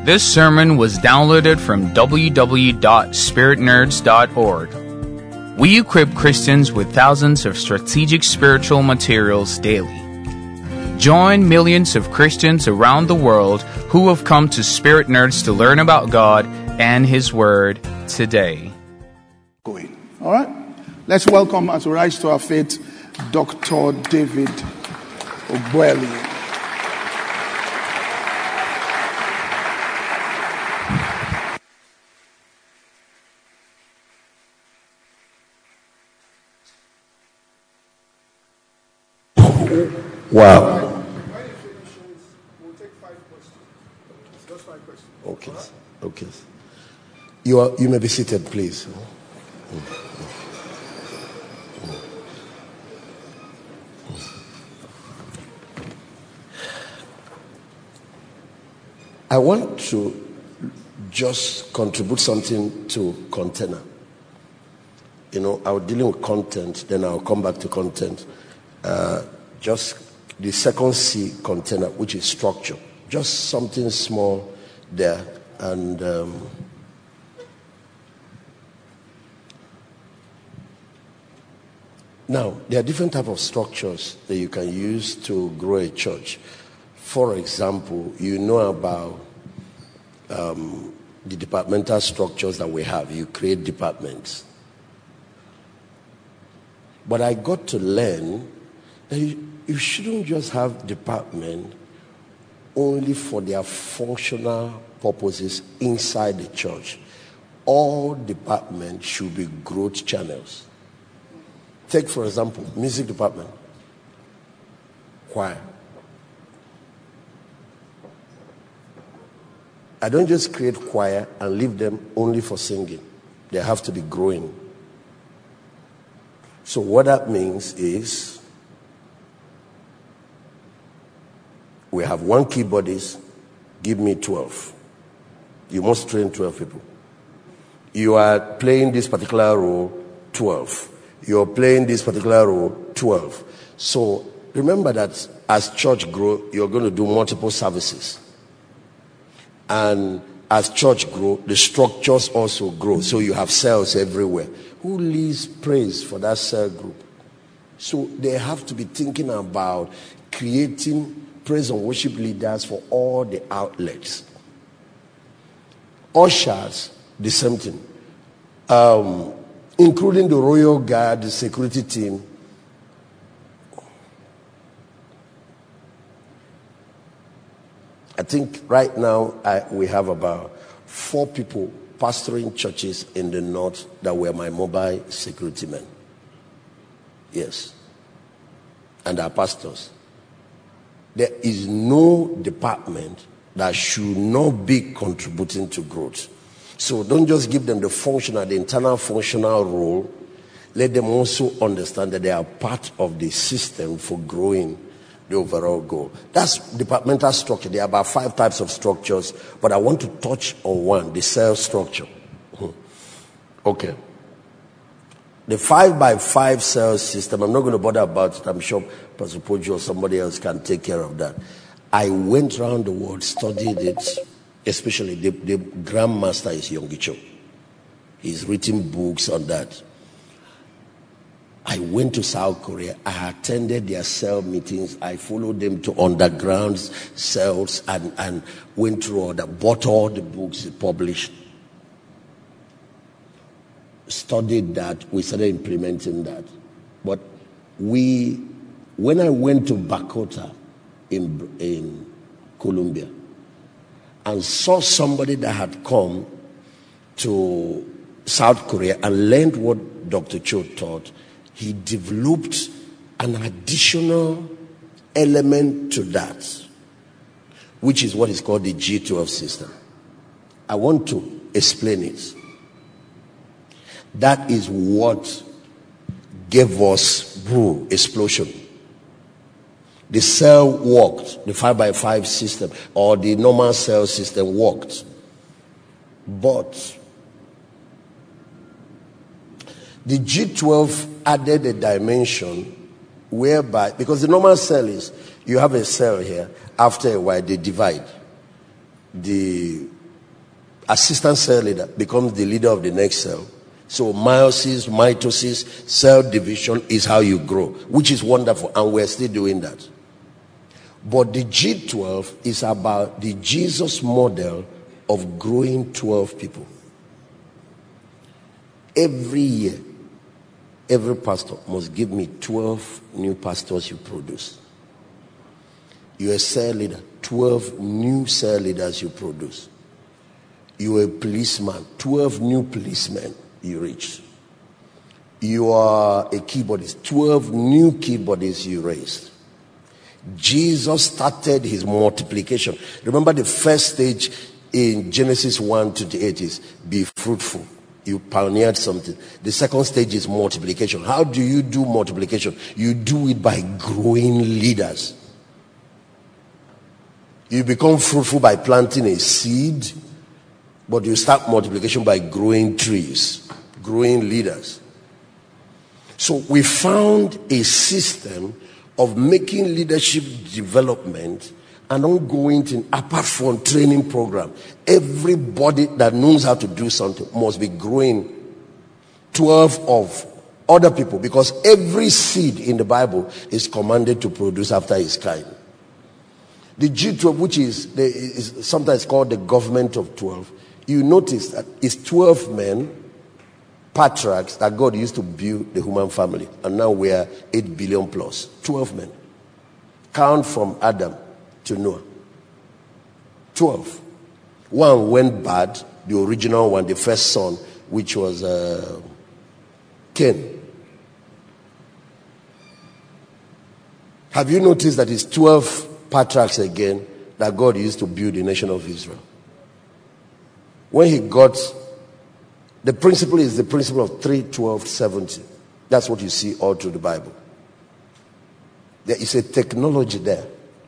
This sermon was downloaded from www.spiritnerds.org. We equip Christians with thousands of strategic spiritual materials daily. Join millions of Christians around the world who have come to Spirit Nerds to learn about God and His Word today. Going. All right? Let's welcome, as we rise to our faith, Dr. David Ogbueli. Wow. We'll take 5 questions. Just 5 questions. Okay. Okay. You may be seated, please. I want to just contribute something to container. I was dealing with content, then I'll come back to content. Just the second C container, which is structure. Just something small there. And now, there are different types of structures that you can use to grow a church. For example, you know about the departmental structures that we have. You create departments. But I got to learn that you shouldn't just have department only for their functional purposes inside the church. All departments should be growth channels. Take, for example, music department, choir. I don't just create choir and leave them only for singing. They have to be growing. So what that means is we have 1 keyboardist, give me 12. You must train 12 people. You are playing this particular role, 12. You're playing this particular role, 12. So remember that as church grow, you're going to do multiple services. And as church grow, the structures also grow. So you have cells everywhere. Who leads praise for that cell group? So they have to be thinking about creating praise and worship leaders for all the outlets. Ushers, the same thing. Including the royal guard, the security team. I think right now we have about 4 people pastoring churches in the north that were my mobile security men. Yes. And our pastors. There is no department that should not be contributing to growth. So don't just give them the internal functional role. Let them also understand that they are part of the system for growing the overall goal. That's departmental structure. There are about 5 types of structures, but I want to touch on one, the cell structure. Okay. The 5x5 cell system, I'm not going to bother about it. I'm sure Pastor Pojo or somebody else can take care of that. I went around the world, studied it, especially the grandmaster is Yonggi Cho. He's written books on that. I went to South Korea. I attended their cell meetings. I followed them to underground cells and went through all that, bought all the books published. Studied that. We started implementing that. But when I went to Bakota in Colombia and saw somebody that had come to South Korea and learned what Dr. Cho taught, he developed an additional element to that, which is what is called the G12 system. I want to explain it. That is what gave us explosion. The cell worked, the 5x5 system or the normal cell system worked. But the G12 added a dimension whereby, because the normal cell is, you have a cell here, after a while they divide. the assistant cell leader becomes the leader of the next cell. So meiosis, mitosis, cell division is how you grow, which is wonderful, and we're still doing that. But the G12 is about the Jesus model of growing 12 people. Every year, every pastor must give me 12 new pastors you produce. You're a cell leader, 12 new cell leaders you produce. You're a policeman, 12 new policemen you reach. You are a keyboardist, 12 new keyboardists you raised. Jesus started his multiplication. Remember, the first stage in Genesis 1:28 is be fruitful. You pioneered something. The second stage is multiplication. How do you do multiplication? You do it by growing leaders. You become fruitful by planting a seed, but you start multiplication by growing trees, growing leaders. So we found a system of making leadership development an ongoing thing apart from training program. Everybody that knows how to do something must be growing 12 of other people, because every seed in the Bible is commanded to produce after its kind. The G12, which is sometimes called the government of 12, you notice that it's 12 men, patriarchs, that God used to build the human family, and now we are 8 billion plus. 12 men. Count from Adam to Noah. 12. One went bad, the original one, the first son, which was Cain. Have you noticed that it's 12 patriarchs again that God used to build the nation of Israel? When he got, the principle is the principle of 3, 12, 70. That's what you see all through the Bible. There is a technology there.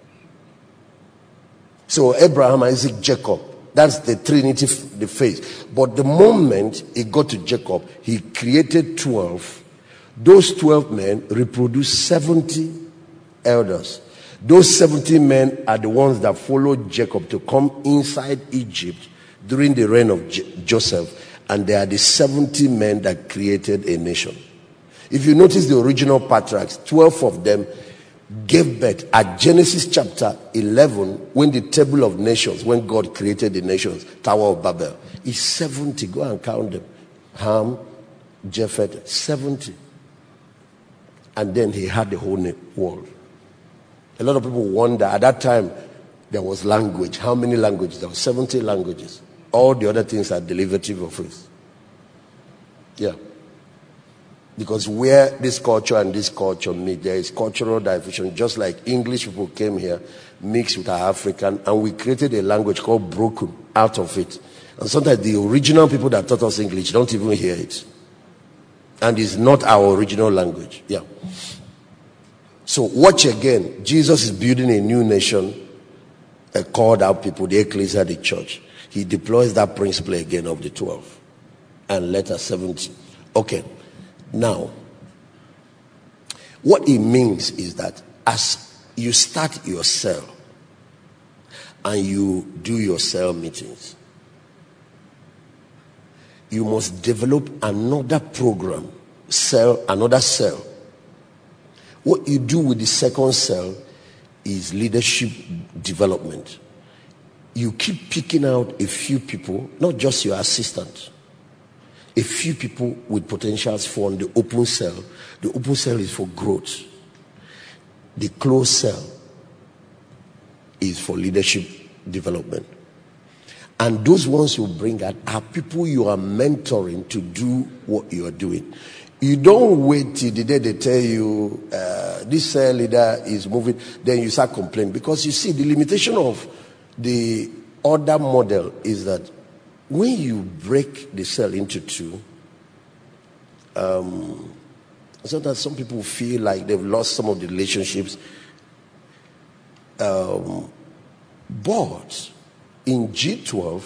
So Abraham, Isaac, Jacob, that's the Trinity, the faith. But the moment he got to Jacob, he created 12. Those 12 men reproduced 70 elders. Those 70 men are the ones that followed Jacob to come inside Egypt during the reign of Joseph. And they are the 70 men that created a nation. If you notice the original patriarchs, 12 of them gave birth at Genesis chapter 11, when the table of nations, when God created the nations, Tower of Babel, is 70. Go and count them. Ham, Japheth, 70. And then he had the whole world. A lot of people wonder, at that time, there was language. How many languages? There were 70 languages. All the other things are derivative of it. Yeah. Because where this culture and this culture meet, there is cultural division. Just like English people came here, mixed with our African, and we created a language called broken out of it. And sometimes the original people that taught us English don't even hear it. And it's not our original language. Yeah. So watch again. Jesus is building a new nation, called out people, the ecclesia, the church. He deploys that principle again of the 12. And letter 70. Okay. Now, what it means is that as you start your cell and you do your cell meetings, you must develop another program, another cell. What you do with the second cell is leadership development. You keep picking out a few people, not just your assistant. A few people with potentials for the open cell. The open cell is for growth. The closed cell is for leadership development. And those ones you bring out are people you are mentoring to do what you are doing. You don't wait till the day they tell you this cell leader is moving, then you start complaining. Because you see, the limitation of the other model is that when you break the cell into two, sometimes some people feel like they've lost some of the relationships. But in G12,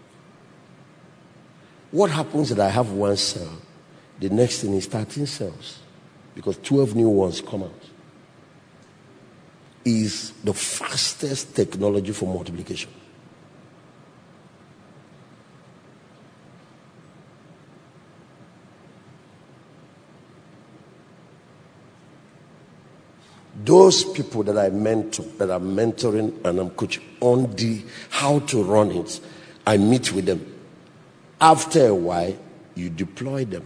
what happens is that I have one cell. The next thing is 13 cells, because 12 new ones come out. Is the fastest technology for multiplication. those people that I mentor, that I'm mentoring and I'm coaching on the how to run it, I meet with them. After a while, you deploy them.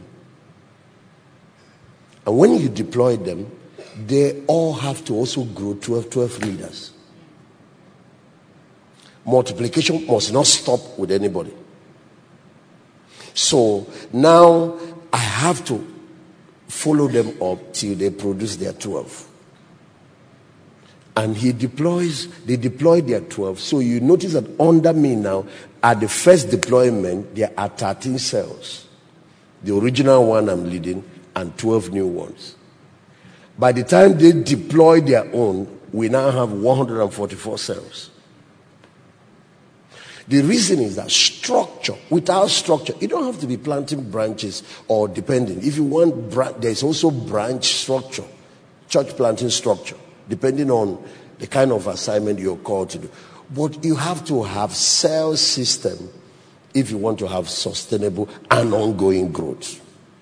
And when you deploy them, they all have to also grow 12 leaders. Multiplication must not stop with anybody. So now I have to follow them up till they produce their 12. And they deploy their 12. So you notice that under me now, at the first deployment, there are 13 cells. The original one I'm leading and 12 new ones. By the time they deploy their own, we now have 144 cells. The reason is that structure, without structure, you don't have to be planting branches or depending. If you want, there's also branch structure, church planting structure, depending on the kind of assignment you're called to do. But you have to have cell system if you want to have sustainable and ongoing growth.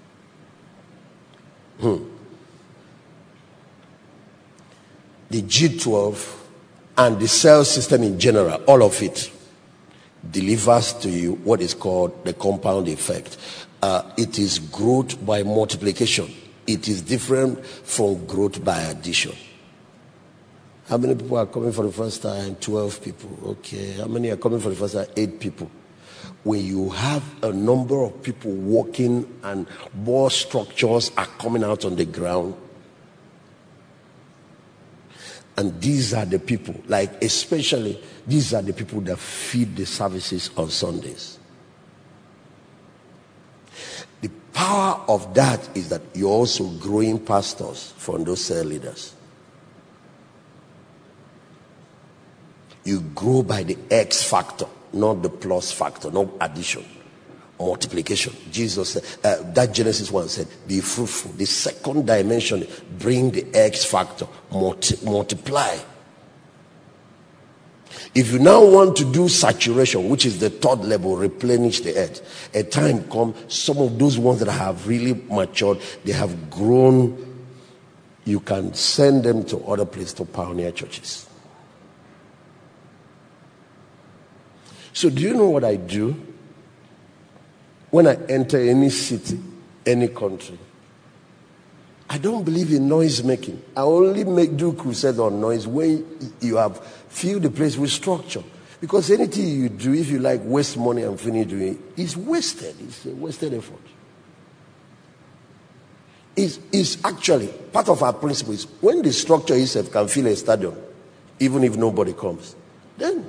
The G12 and the cell system in general, all of it, delivers to you what is called the compound effect. It is growth by multiplication. It is different from growth by addition. How many people are coming for the first time? 12 people. Okay. How many are coming for the first time? 8 people. When you have a number of people working and more structures are coming out on the ground, and these are the people, like especially, these are the people that feed the services on Sundays. The power of that is that you're also growing pastors from those cell leaders. You grow by the X factor, not the plus factor, not addition. Multiplication. Jesus said, that Genesis 1 said, be fruitful. The second dimension, bring the X factor, multiply. If you now want to do saturation, which is the third level, replenish the earth, a time comes, some of those ones that have really matured, they have grown, you can send them to other places, to pioneer churches. So do you know what I do? When I enter any city, any country, I don't believe in noise making. I only do crusades on noise when you have filled the place with structure. Because anything you do, if you like waste money and finish doing it, it's wasted. It's a wasted effort. It's actually part of our principle is when the structure itself can fill a stadium, even if nobody comes, then.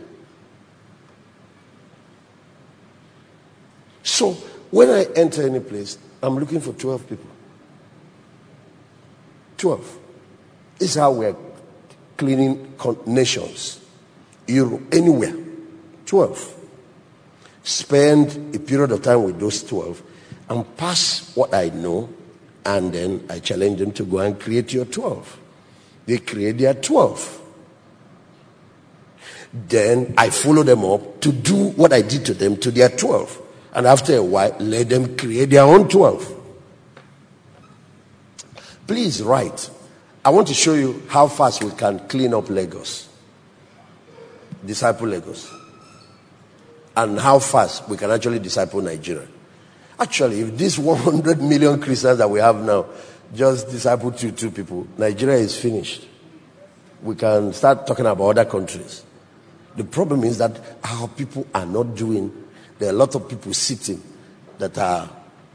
So when I enter any place, I'm looking for 12 people. 12. This is how we're cleaning nations. Europe, anywhere. 12. Spend a period of time with those 12 and pass what I know, and then I challenge them to go and create your 12. They create their 12. Then I follow them up to do what I did to them to their 12. And after a while, let them create their own 12. Please write. I want to show you how fast we can clean up Lagos. Disciple Lagos. And how fast we can actually disciple Nigeria. Actually, if these 100 million Christians that we have now just disciple two people, Nigeria is finished. We can start talking about other countries. The problem is that our people are not doing. There are a lot of people sitting that are,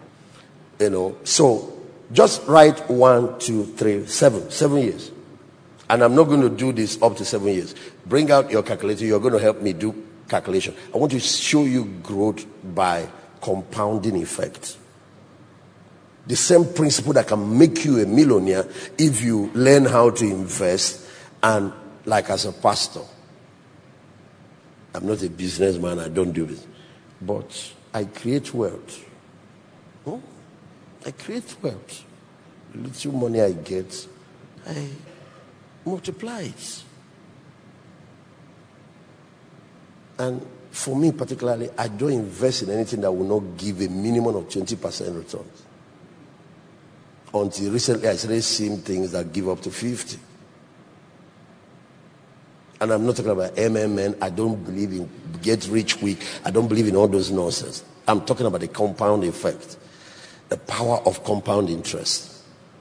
so just write 1, 2, 3, 7 years. And I'm not going to do this up to 7 years. Bring out your calculator. You're going to help me do calculation. I want to show you growth by compounding effect. The same principle that can make you a millionaire if you learn how to invest. And like as a pastor, I'm not a businessman. I don't do this. But I create wealth. I create wealth. The little money I get, I multiply it. And for me particularly, I don't invest in anything that will not give a minimum of 20% returns. Until recently, I started seeing things that give up to 50. And I'm not talking about MMN. I don't believe in get rich quick. I don't believe in all those nonsense. I'm talking about the compound effect, the power of compound interest.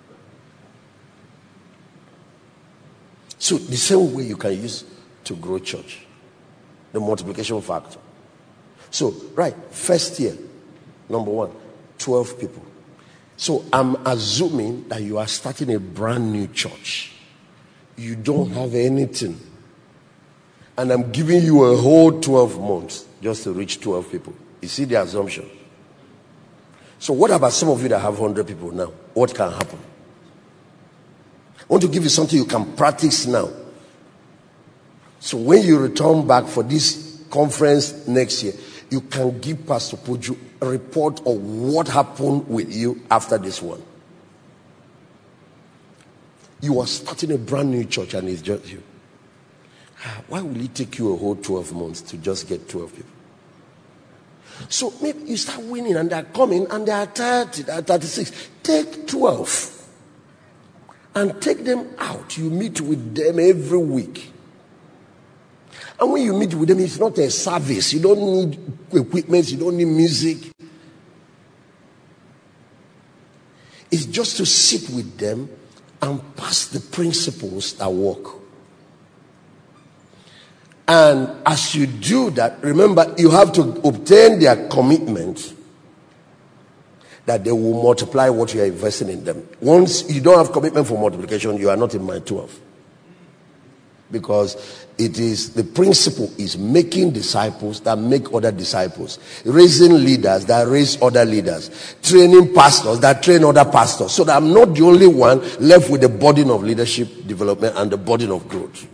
So the same way you can use to grow church, the multiplication factor. So, right, first year, number 1, 12 people. So I'm assuming that you are starting a brand new church. You don't have anything. And I'm giving you a whole 12 months just to reach 12 people. You see the assumption? So what about some of you that have 100 people now? What can happen? I want to give you something you can practice now. So when you return back for this conference next year, you can give Pastor Poju a report of what happened with you after this one. You are starting a brand new church and it's just you. Why will it take you a whole 12 months to just get 12 people? So maybe you start winning and they're coming and they are 30, they are 36. Take 12 and take them out. You meet with them every week. And when you meet with them, it's not a service. You don't need equipment. You don't need music. It's just to sit with them and pass the principles that work. And as you do that, remember, you have to obtain their commitment that they will multiply what you are investing in them. Once you don't have commitment for multiplication, you are not in my 12. Because it is the principle is making disciples that make other disciples, raising leaders that raise other leaders, training pastors that train other pastors, so that I'm not the only one left with the burden of leadership development and the burden of growth.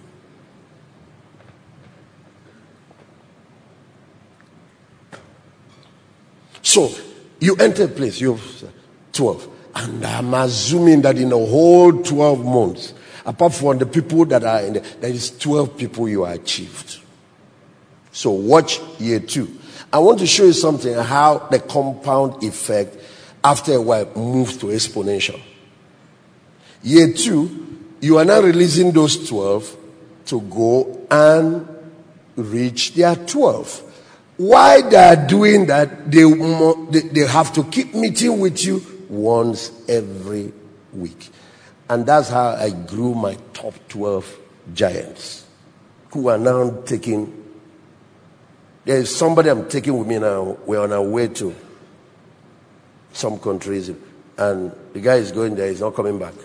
So you enter a place, you have 12, and I'm assuming that in a whole 12 months, apart from the people that are in there is 12 people you achieved. So watch year 2. I want to show you something, how the compound effect after a while moves to exponential. Year 2, you are now releasing those 12 to go and reach their 12. Why they are doing that, they have to keep meeting with you once every week. And that's how I grew my top 12 giants who are now taking. There is somebody I'm taking with me now. We're on our way to some countries, and the guy is going there. He's not coming back.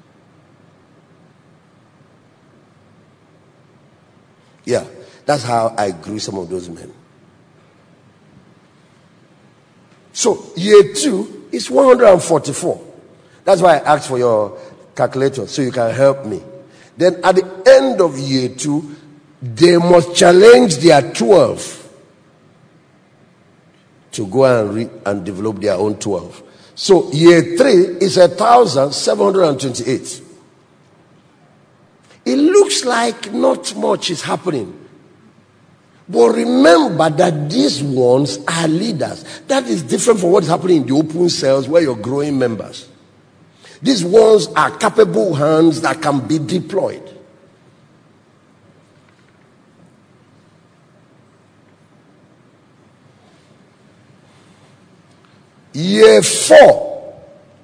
Yeah, that's how I grew some of those men. So year 2 is 144. That's why I asked for your calculator so you can help me. Then at the end of year 2, they must challenge their 12 to go and develop their own 12. So year 3 is 1,728. It looks like not much is happening. But remember that these ones are leaders. That is different from what is happening in the open cells where you're growing members. These ones are capable hands that can be deployed. Year 4,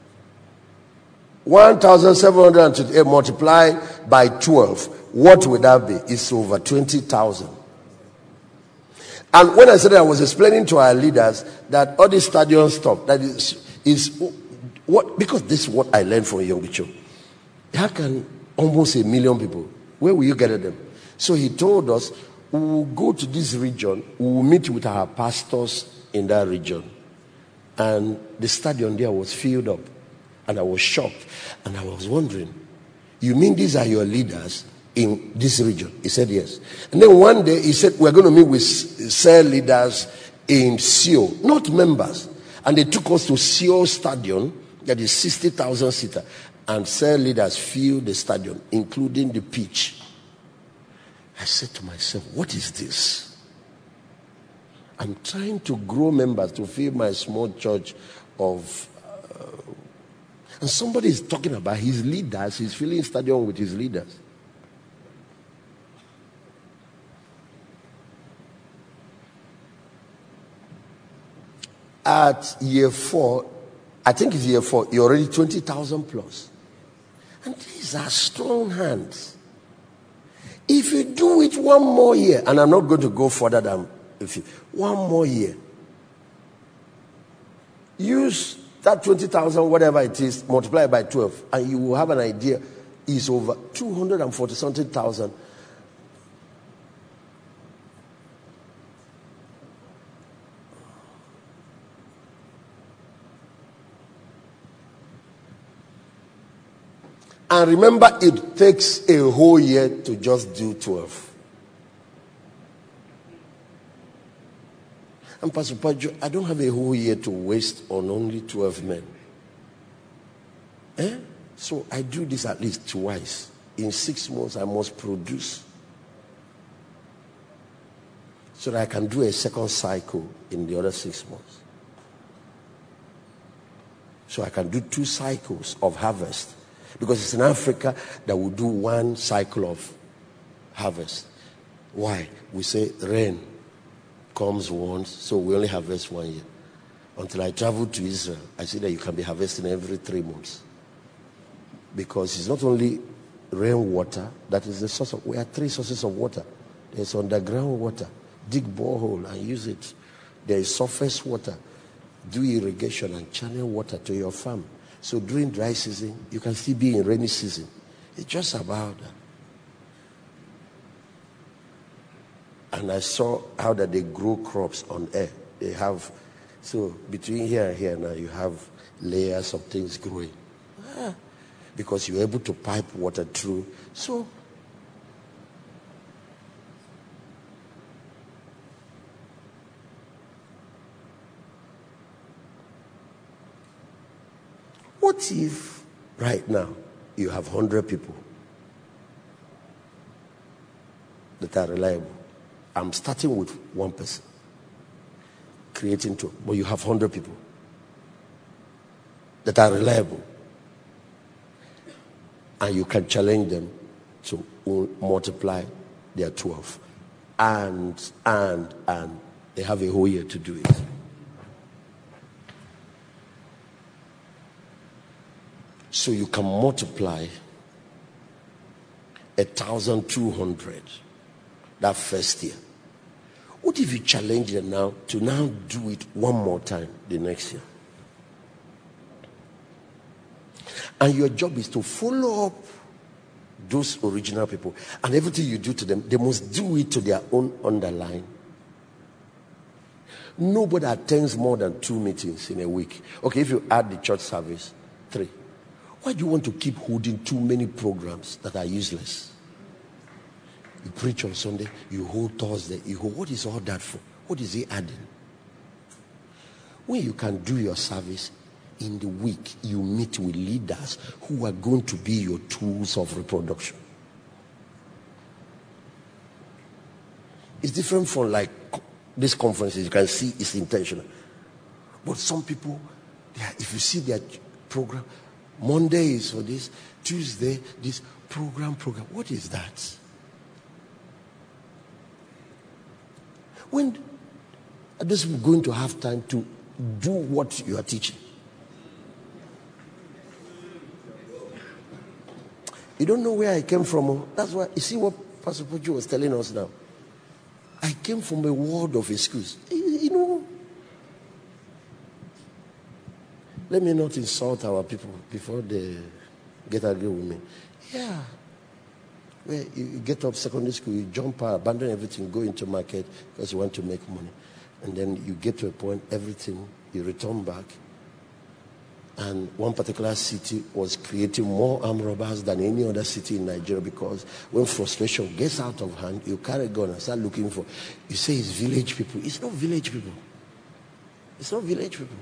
1,728 multiplied by 12. What would that be? It's over 20,000. And when I said that, I was explaining to our leaders that all this stadium stuff, that is what, because this is what I learned from Young Cho. How can almost 1 million people, where will you get them? So he told us, we will go to this region, we will meet with our pastors in that region. And the stadium there was filled up. And I was shocked. And I was wondering, you mean these are your leaders in this region? He said yes. And then one day he said, we're going to meet with cell leaders in Seoul, not members. And they took us to Seoul Stadium, that is 60,000 seater. And cell leaders filled the stadium, including the pitch. I said to myself, what is this? I'm trying to grow members to fill my small church of... and somebody is talking about his leaders. He's filling stadium with his leaders. At year 4, I think it's year 4, you're already 20,000 plus. And these are strong hands. If you do it one more year, and I'm not going to go further than one more year, use that 20,000, whatever it is, multiply it by 12, and you will have an idea. It's over 240 something thousand. And remember, it takes a whole year to just do 12. And Pastor Pajo, I don't have a whole year to waste on only 12 men. So I do this at least twice. In 6 months, I must produce. So that I can do a second cycle in the other 6 months. So I can do 2 cycles of harvest. Because it's in Africa that we do 1 cycle of harvest. Why? We say rain comes once, so we only harvest 1 year. Until I traveled to Israel, I see that you can be harvesting every 3 months. Because it's not only rainwater, that is the source of, we have 3 sources of water. There's underground water, dig borehole and use it. There is surface water, do irrigation and channel water to your farm. So during dry season, you can still be in rainy season. It's just about that. And I saw how that they grow crops on air. They have, so between here and here now, you have layers of things growing. Because you're able to pipe water through. So, what if right now you have 100 people that are reliable? I'm starting with 1 person, creating 2, but you have 100 people that are reliable, and you can challenge them to multiply their 12, and they have a whole year to do it. So you can multiply 1,200 that first year. What if you challenge them now to now do it one more time the next year? And your job is to follow up those original people. And everything you do to them, they must do it to their own underline. Nobody attends more than 2 meetings in a week. Okay, if you add the church service, 3. Why do you want to keep holding too many programs that are useless? You preach on Sunday, you hold Thursday, you hold. What is all that for? What is he adding? When you can do your service in the week, you meet with leaders who are going to be your tools of reproduction. It's different from like these conferences. You can see it's intentional. But some people, if you see their program, Monday is for this, Tuesday, this program. What is that? When are those people going to have time to do what you are teaching? You don't know where I came from. That's why, you see what Pastor Pojo was telling us now. I came from a world of excuse. You know, let me not insult our people before they get angry with me. Yeah. Where you get up secondary school, you jump out, abandon everything, go into market because you want to make money. And then you get to a point, everything, you return back. And one particular city was creating more armed robbers than any other city in Nigeria, because when frustration gets out of hand, you carry a gun and start looking for, you say it's village people. It's not village people. It's not village people.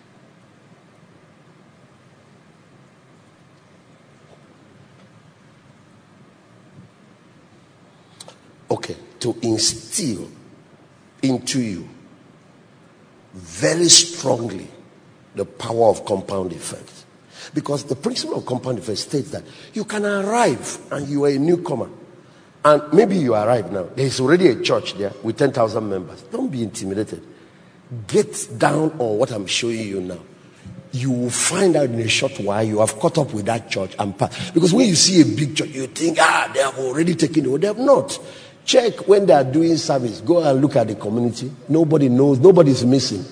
Okay, to instill into you very strongly the power of compound effect. Because the principle of compound effect states that you can arrive and you are a newcomer. And maybe you arrive now. There is already a church there with 10,000 members. Don't be intimidated. get down on what I'm showing you now, you will find out in a short while you have caught up with that church and passed. Because when you see a big church, you think, they have already taken it. They have not. Check when they are doing service. Go and look at the community. Nobody knows. Nobody's missing.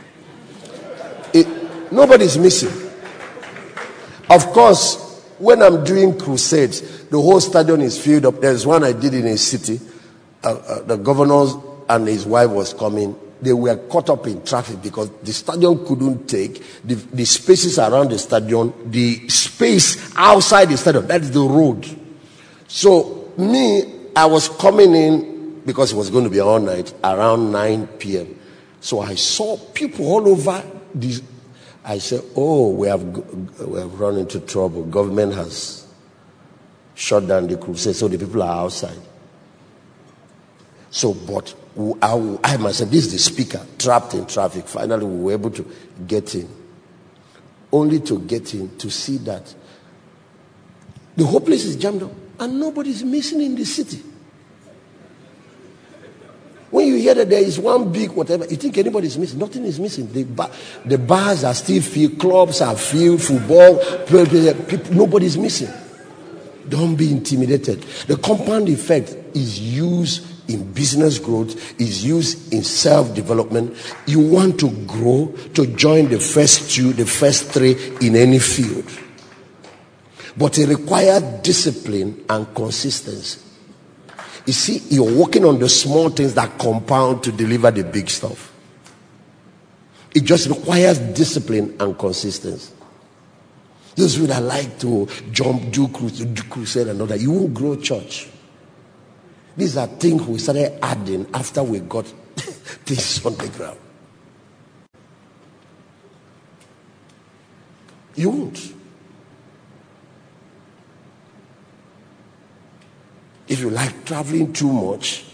Nobody's missing. Of course, when I'm doing crusades, the whole stadion is filled up. There's one I did in a city. The governor and his wife was coming. They were caught up in traffic because the stadium couldn't take the spaces around the stadium, the space outside the stadium. That's the road. So I was coming in because it was going to be all night around 9 p.m. So I saw people all over this. I said, we have run into trouble. Government has shut down the crusade, so the people are outside. So, but I myself, this is the speaker, trapped in traffic. Finally, we were able to get in. Only to get in to see that the whole place is jammed up and nobody's missing in the city. When you hear that there is one big whatever, you think anybody's missing. Nothing is missing. The bars are still filled, clubs are filled, football, people, nobody's missing. Don't be intimidated. The compound effect is used in business growth, is used in self-development. You want to grow, to join the first two, the first three in any field. But it requires discipline and consistency. You see, you're working on the small things that compound to deliver the big stuff. It just requires discipline and consistency. Those who that like to jump, do crusade and all that, you won't grow church. These are things we started adding after we got things on the ground. You won't. If you like traveling too much,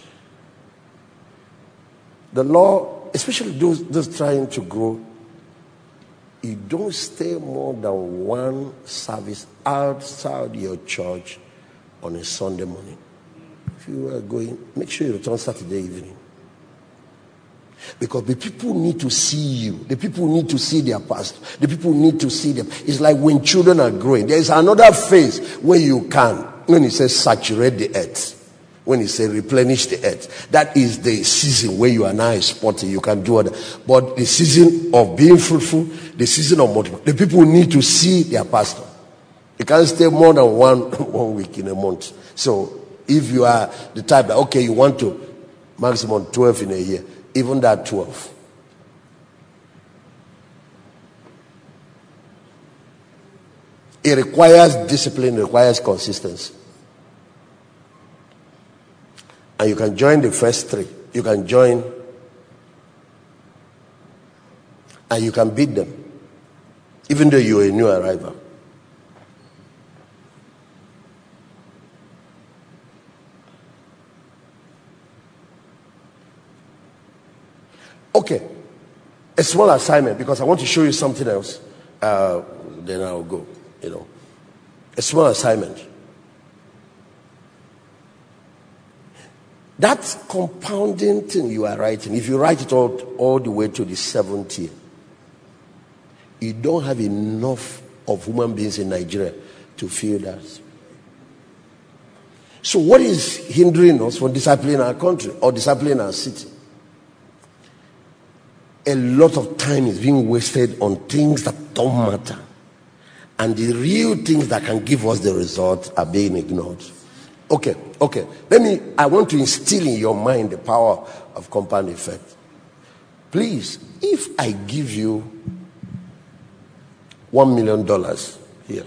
the law, especially those trying to grow, you don't stay more than one service outside your church on a Sunday morning. If you are going, make sure you return Saturday evening. Because the people need to see you. The people need to see their pastor. The people need to see them. It's like when children are growing. There is another phase where you can. When he says saturate the earth, when he says replenish the earth, that is the season where you are now exporting. You can do it. But the season of being fruitful, the season of multiplying, the people need to see their pastor. You can't stay more than one week in a month. So if you are the type that, okay, you want to maximum 12 in a year, even that 12. It requires discipline, it requires consistency. And you can join the first three. You can join and you can beat them, even though you're a new arrival. Okay, a small assignment because I want to show you something else. Then I'll go. A small assignment. That compounding thing you are writing, if you write it all the way to the 7th year, you don't have enough of human beings in Nigeria to feel that. So what is hindering us from discipling our country or discipling our city? A lot of time is being wasted on things that don't matter. And the real things that can give us the result are being ignored. Okay. I want to instill in your mind the power of compound effect. Please, if I give you $1 million here,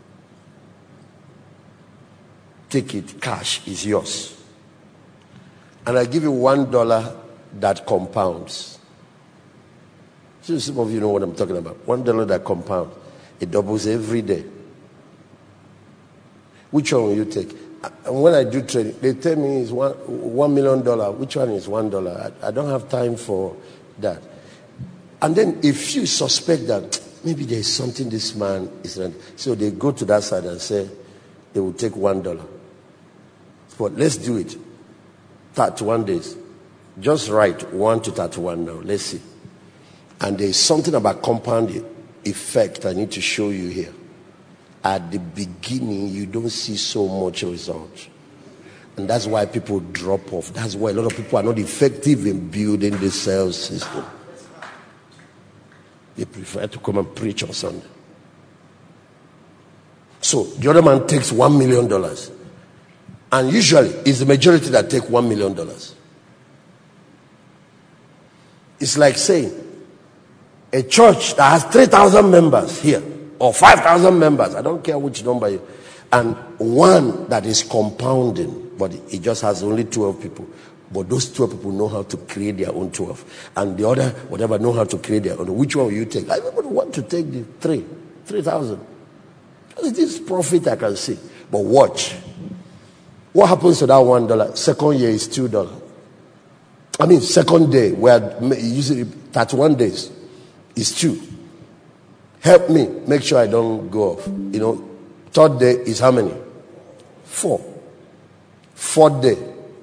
take it, cash is yours. And I give you $1 that compounds. So some of you know what I'm talking about. $1 that compounds. It doubles every day. Which one will you take? And when I do trading, they tell me it's $1 million. Which one is $1? I don't have time for that. And then if you suspect that maybe there is something this man is running, so they go to that side and say they will take $1. But let's do it. 31 days. Just write 1 to 31 now. Let's see. And there's something about compound effect I need to show you here. At the beginning, you don't see so much result. And that's why people drop off. That's why a lot of people are not effective in building the sales system. They prefer to come and preach on Sunday. So the other man takes $1 million. And usually it's the majority that take $1 million. It's like saying a church that has 3,000 members here or 5,000 members, I don't care which number, and one that is compounding, but it just has only 12 people. But those 12 people know how to create their own 12. And the other, whatever, know how to create their own. Which one will you take? I would want to take the 3,000. This profit I can see. But watch. What happens to that $1? Second year is $2. I mean, second day, where usually 31 days is 2. Help me make sure I don't go off. Third day is how many? 4. Fourth day,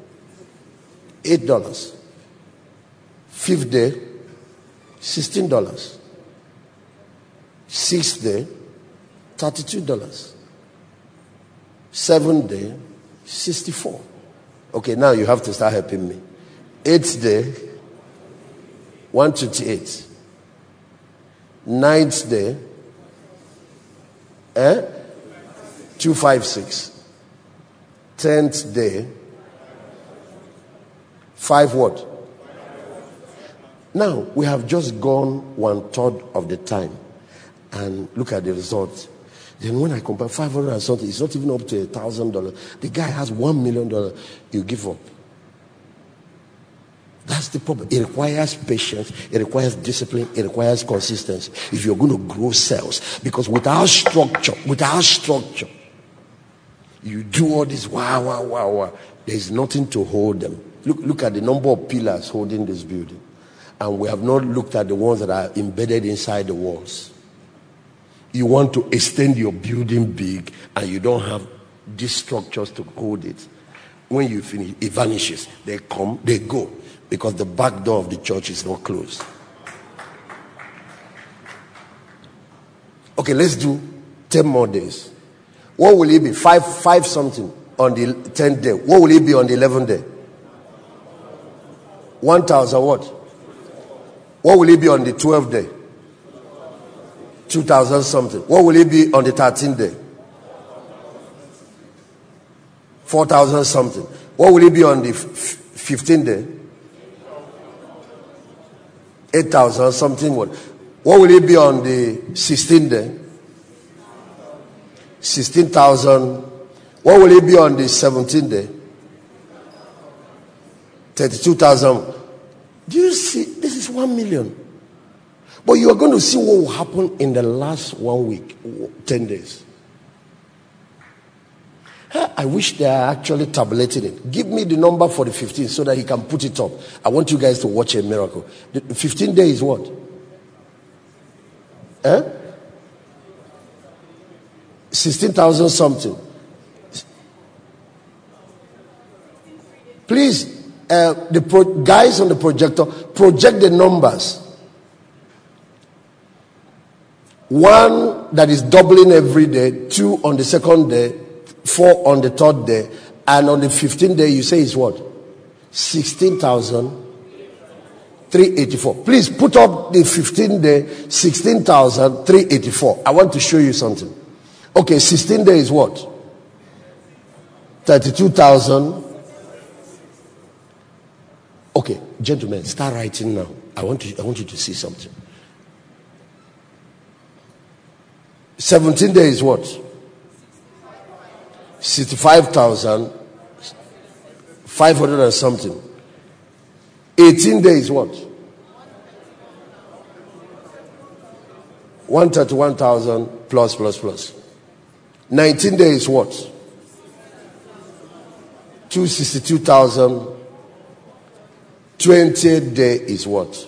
$8. Fifth day, $16. Sixth day, $32. Seventh day, $64. Okay, now you have to start helping me. Eighth day, $128. Ninth day, $256. 10th day, 5 what? Now we have just gone 1/3 of the time, and look at the results. Then when I compare 500 and something, it's not even up to $1,000. The guy has $1 million. You give up. That's the problem. It requires patience. It requires discipline. It requires consistency. If you're going to grow sales, because without structure, you do all this, wow. There's nothing to hold them. Look at the number of pillars holding this building. And we have not looked at the ones that are embedded inside the walls. You want to extend your building big, and you don't have these structures to hold it. When you finish, it vanishes. They come, they go. Because the back door of the church is not closed. Okay, let's do 10 more days. What will it be? Five something on the 10th day. What will it be on the 11th day? 1,000 what? What will it be on the 12th day? 2,000 something. What will it be on the 13th day? 4,000 something. What will it be on the 15th day? 8,000 something. What will it be on the 16th day? 16,000. What will it be on the 17th day? 32,000. Do you see? This is 1 million. But you are going to see what will happen in the last 1 week, 10 days. I wish they are actually tabulating it. Give me the number for the 15th so that he can put it up. I want you guys to watch a miracle. The 15th day is what? 16,000 something. Please, guys on the projector, project the numbers. 1 that is doubling every day, 2 on the second day, 4 on the third day, and on the 15th day you say it's what? 16,384. Please put up the 15th day, 16,384. I want to show you something. Okay, 16th day is what? 32,000. Okay, gentlemen, start writing now. I want you to see something. 17th day is what? 65,500 and something. 18 days what? 131,000 plus. 19 days what? 262,000. 20th day is what?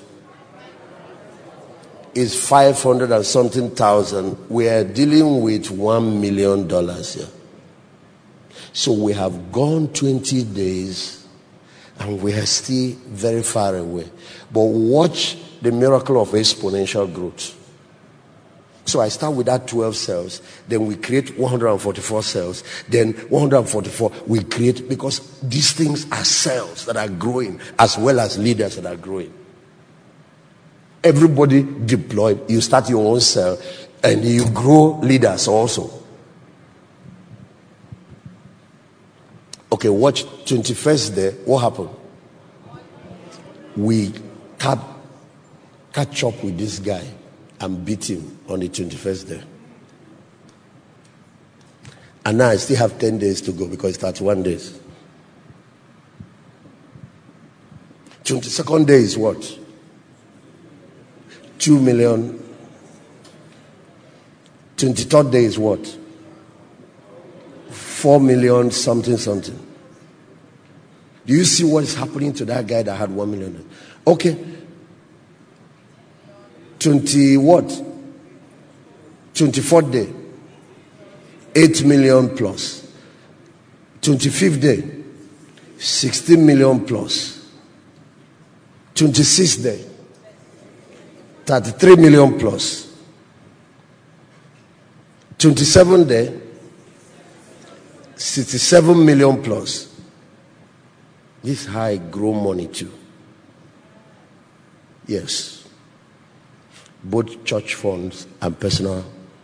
Is 500 and something thousand. We are dealing with $1 million here. So we have gone 20 days And we are still very far away. But watch the miracle of exponential growth. So I start with that 12 cells. Then we create 144 cells. Then 144 we create, because these things are cells that are growing as well as leaders that are growing. Everybody deployed. You start your own cell and you grow leaders also. Okay, watch 21st day. What happened? We catch up with this guy and beat him on the 21st day. And now I still have 10 days to go because it's 31 days. 22nd day is what? 2 million. 23rd day is what? 4 million something. Do you see what is happening to that guy that had 1 million? Okay. 20 what? 24th day. 8 million plus. 25th day. 16 million plus. 26th day. 33 million plus. 27th day. 67 million plus. This is how I grow money too. Yes. Both church funds and personal.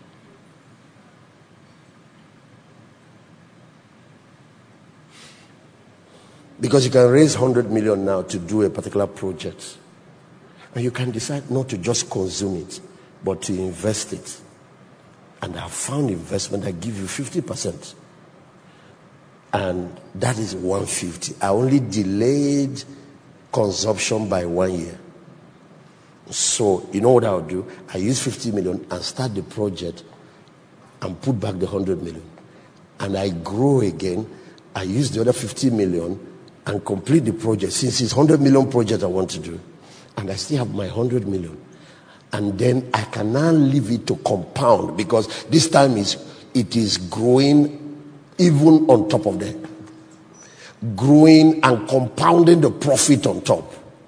Because you can raise 100 million now to do a particular project. And you can decide not to just consume it, but to invest it. And I've found investment that give you 50%. And that is 150. I only delayed consumption by 1 year. So, you know what I'll do? I use 50 million and start the project and put back the 100 million. And I grow again. I use the other 50 million and complete the project. Since it's 100 million project I want to do. And I still have my 100 million. And then I can now leave it to compound, because this time it is growing even on top of that. Growing and compounding the profit on top.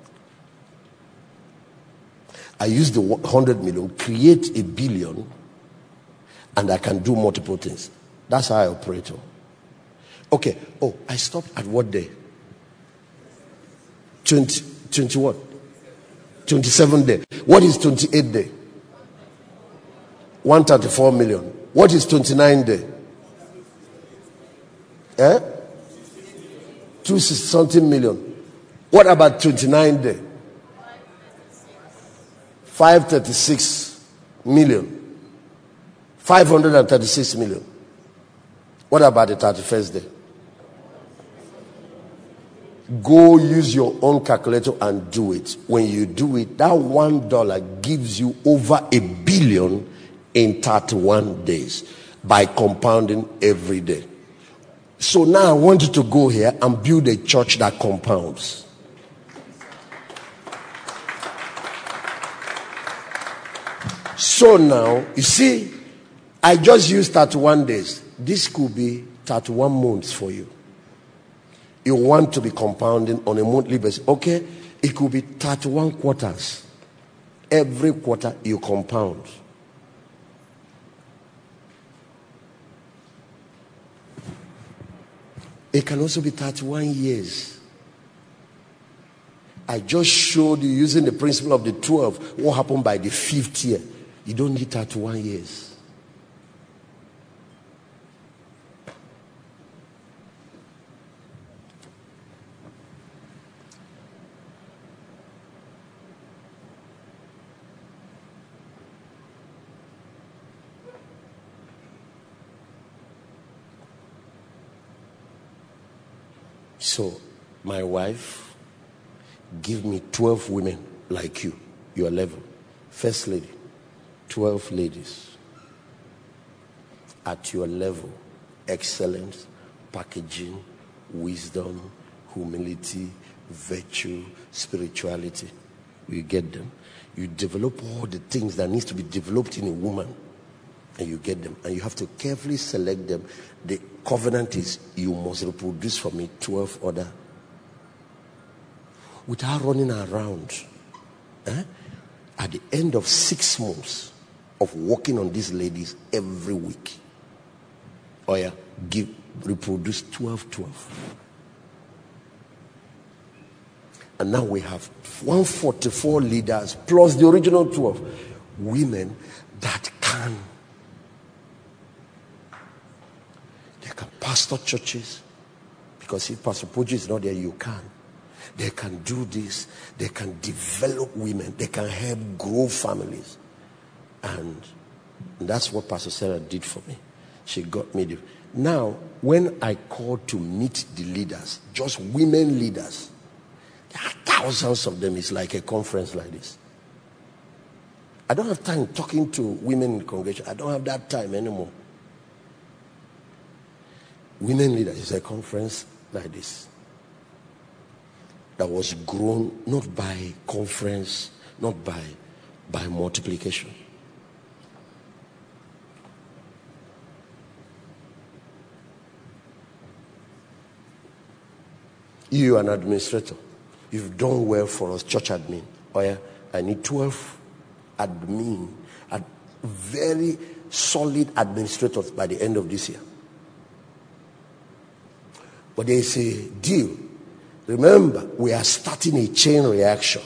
I use the 100 million, create $1 billion, and I can do multiple things. That's how I operate. Okay. Oh, I stopped at what day? 20 what? 27th day. What is 28th day? 134 million. What is 29th day? 260-something million. What about 29th day? 536 million. 536 million. What about the 31st day? Go use your own calculator and do it. When you do it, that $1 gives you over $1 billion in 31 days by compounding every day. So now I want you to go here and build a church that compounds. So now, you see, I just used 31 days. This could be 31 months for you. You want to be compounding on a monthly basis. Okay, it could be 31 quarters. Every quarter you compound. It can also be 31 years. I just showed you, using the principle of the 12, what happened by the 5th year. You don't need 31 years. So, my wife, give me 12 women like you, your level. First lady, 12 ladies at your level. Excellence, packaging, wisdom, humility, virtue, spirituality. You get them. You develop all the things that needs to be developed in a woman. And you get them. And you have to carefully select them. The covenant is you must reproduce for me 12 other without running around. At the end of 6 months of working on these ladies every week, reproduce 12. And now we have 144 leaders plus the original 12 women that can pastor churches, because if Pastor Poji is not there, you can. They can do this. They can develop women. They can help grow families. And that's what Pastor Sarah did for me. She got me now, when I called to meet the leaders, just women leaders, there are thousands of them. It's like a conference like this. I don't have time talking to women in the congregation. I don't have that time anymore. Women leaders is a conference like this that was grown not by conference, not by multiplication. You, an administrator, you've done well for us, church admin. I need 12 admin, very solid administrators by the end of this year. But there is a deal. Remember, we are starting a chain reaction.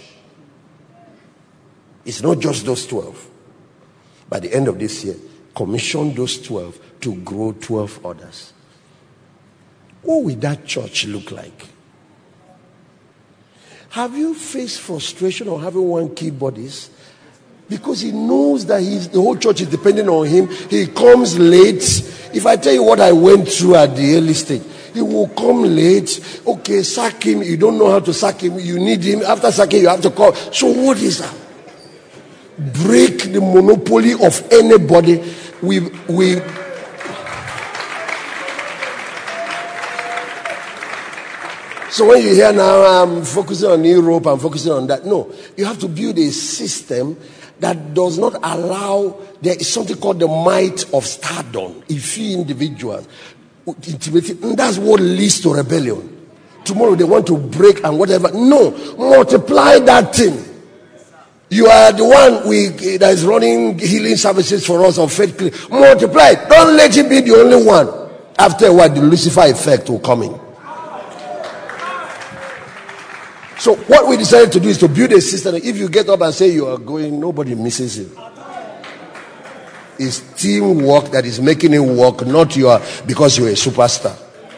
It's not just those 12. By the end of this year, commission those 12 to grow 12 others. What will that church look like? Have you faced frustration of having one keyboardist? Because he knows that the whole church is depending on him. He comes late. If I tell you what I went through at the early stage, he will come late. Okay, sack him. You don't know how to sack him. You need him. After sacking, you have to call. So what is that? Break the monopoly of anybody. So when you hear now, I'm focusing on Europe, I'm focusing on that. No, you have to build a system that does not allow, there is something called the might of stardom. A few individuals, and that's what leads to rebellion. Tomorrow they want to break and whatever. No, multiply that thing. You are the one that is running healing services for us on Faith Clinic. Multiply it. Don't let it be the only one. After a while, the Lucifer effect will come in. So what we decided to do is to build a system. If you get up and say you are going, nobody misses you. It's teamwork that is making it work, not because you're a superstar.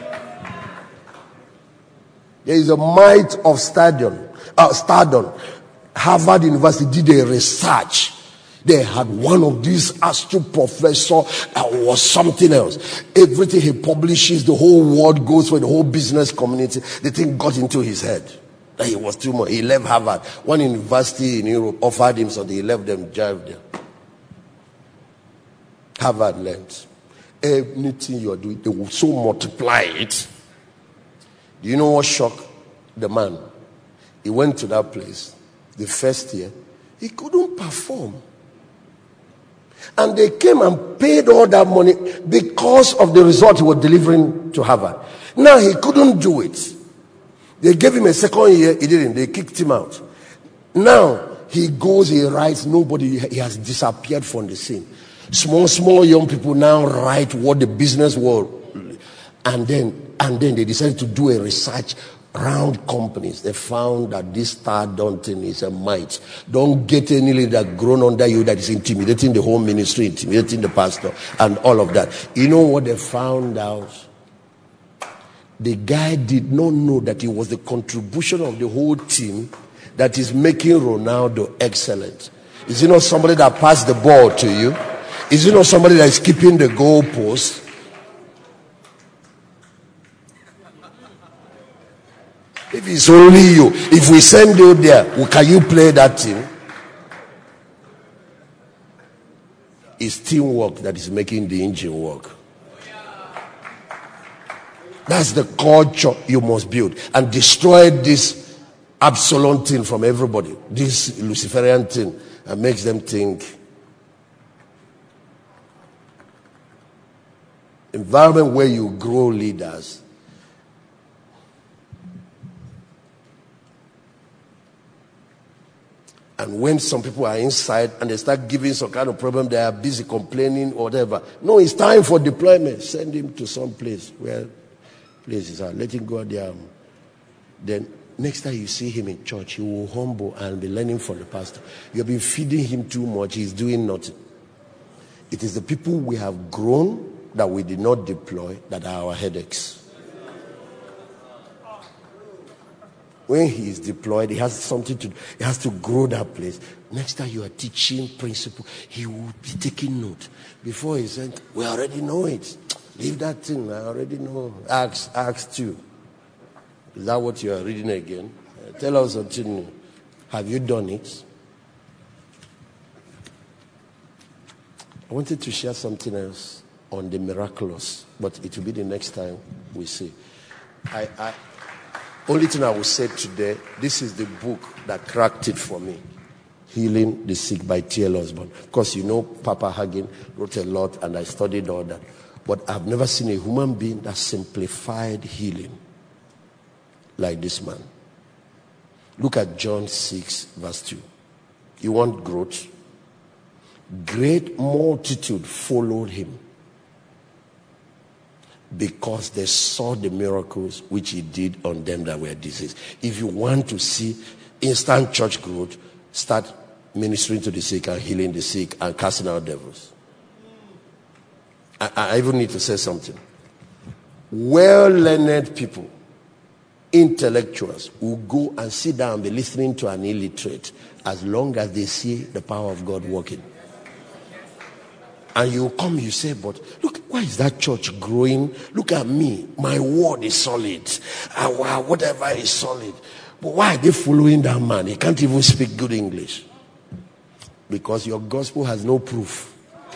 There is a might of stardom. Harvard University did a research. They had one of these astro professor that was something else. Everything he publishes, the whole world goes for the whole business community. The thing got into his head. He was too much. He left Harvard. One university in Europe offered him something. He left them, drive there. Harvard learned. Anything you are doing, they will so multiply it. Do you know what shocked the man? He went to that place the first year. He couldn't perform. And they came and paid all that money because of the result he was delivering to Harvard. Now he couldn't do it. They gave him a second year, he didn't. They kicked him out. Now, he goes, he writes, he has disappeared from the scene. Small young people now write what the business world. And then they decided to do a research around companies. They found that this stardom thing is a might. Don't get any leader grown under you that is intimidating the whole ministry, intimidating the pastor, and all of that. You know what they found out? The guy did not know that it was the contribution of the whole team that is making Ronaldo excellent. Is it not somebody that passed the ball to you? Is it not somebody that is keeping the goalpost? If it's only you, if we send you there, can you play that team? It's teamwork that is making the engine work. That's the culture you must build. And destroy this Absalom thing from everybody. This Luciferian thing. And makes them think. Environment where you grow leaders. And when some people are inside and they start giving some kind of problem, they are busy complaining or whatever. No, it's time for deployment. Send him to some place where places are. Let him go there. Then next time you see him in church, he will humble and be learning from the pastor. You have been feeding him too much. He's doing nothing. It is the people we have grown that we did not deploy that are our headaches. When he is deployed, he has something to do. He has to grow that place. Next time you are teaching principle, he will be taking note. Before he said, we already know it. Leave that thing. I already know. Acts 2. Is that what you are reading again? Tell us something new. Have you done it? I wanted to share something else on the miraculous, but it will be the next time we see. Only thing I will say today, this is the book that cracked it for me. Healing the Sick by T.L. Osborne. Because you know Papa Hagin wrote a lot and I studied all that. But I've never seen a human being that simplified healing like this man. Look at John 6 verse 2. You want growth? Great multitude followed him because they saw the miracles which he did on them that were diseased. If you want to see instant church growth, start ministering to the sick and healing the sick and casting out devils. I even need to say something. Well-learned people, intellectuals, will go and sit down and be listening to an illiterate as long as they see the power of God working. And you come, you say, but look, why is that church growing? Look at me. My word is solid. Whatever is solid. But why are they following that man? He can't even speak good English. Because your gospel has no proof.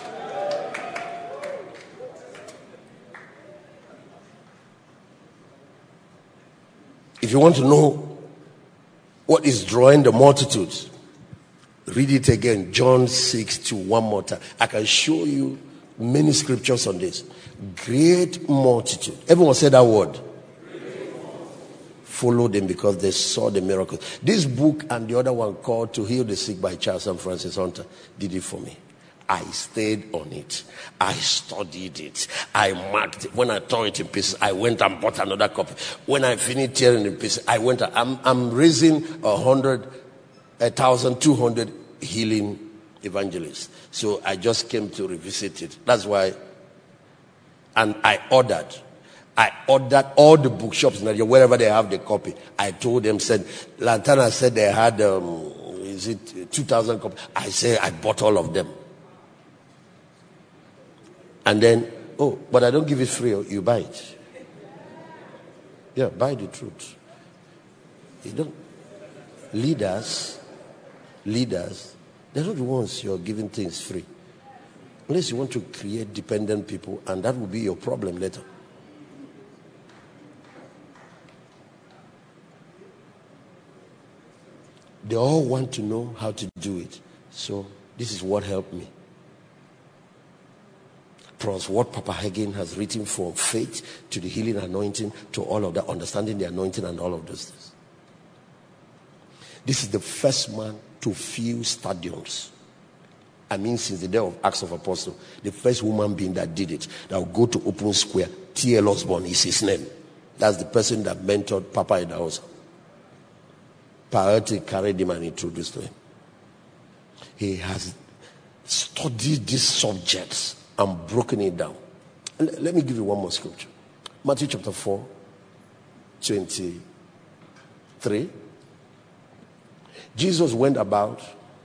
If you want to know what is drawing the multitudes, read it again, John 6:2, one more time. I can show you many scriptures on this. Great multitude. Everyone said that word. Followed them because they saw the miracles. This book and the other one called To Heal the Sick by Charles and Francis Hunter did it for me. I stayed on it. I studied it. I marked it. When I tore it in pieces, I went and bought another copy. When I finished tearing it in pieces, I went. I'm raising 1,200 healing evangelists. So I just came to revisit it. That's why. And I ordered all the bookshops in Nigeria, wherever they have the copy. I told them, said, Lantana said they had, 2,000 copies. I said, I bought all of them. And then, but I don't give it free. You buy it. Yeah, buy the truth. You don't. Leaders, they're not the ones you're giving things free. Unless you want to create dependent people, and that will be your problem later. They all want to know how to do it. So this is what helped me. Plus what Papa Hagin has written, from faith to the healing anointing to all of that, understanding the anointing and all of those things. This is the first man to fill stadiums. I mean, since the day of Acts of Apostles, the first woman being that did it, that will go to open square. T.L. Osborne is his name. That's the person that mentored Papa in the house. Priority carried him and introduced to him. He has studied these subjects and broken it down. And let me give you one more scripture. Matthew chapter 4, 23. Jesus went about.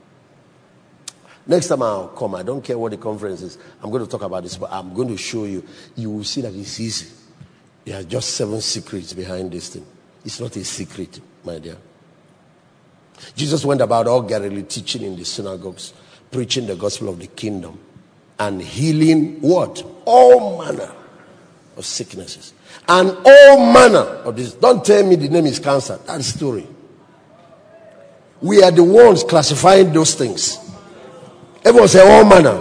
Next time I'll come, I don't care what the conference is. I'm going to talk about this, but I'm going to show you. You will see that it's easy. There are just 7 secrets behind this thing. It's not a secret, my dear. Jesus went about all Galilee, teaching in the synagogues, preaching the gospel of the kingdom, and healing what? All manner of sicknesses. And all manner of this. Don't tell me the name is cancer. That's the story. We are the ones classifying those things. Everyone say all manner.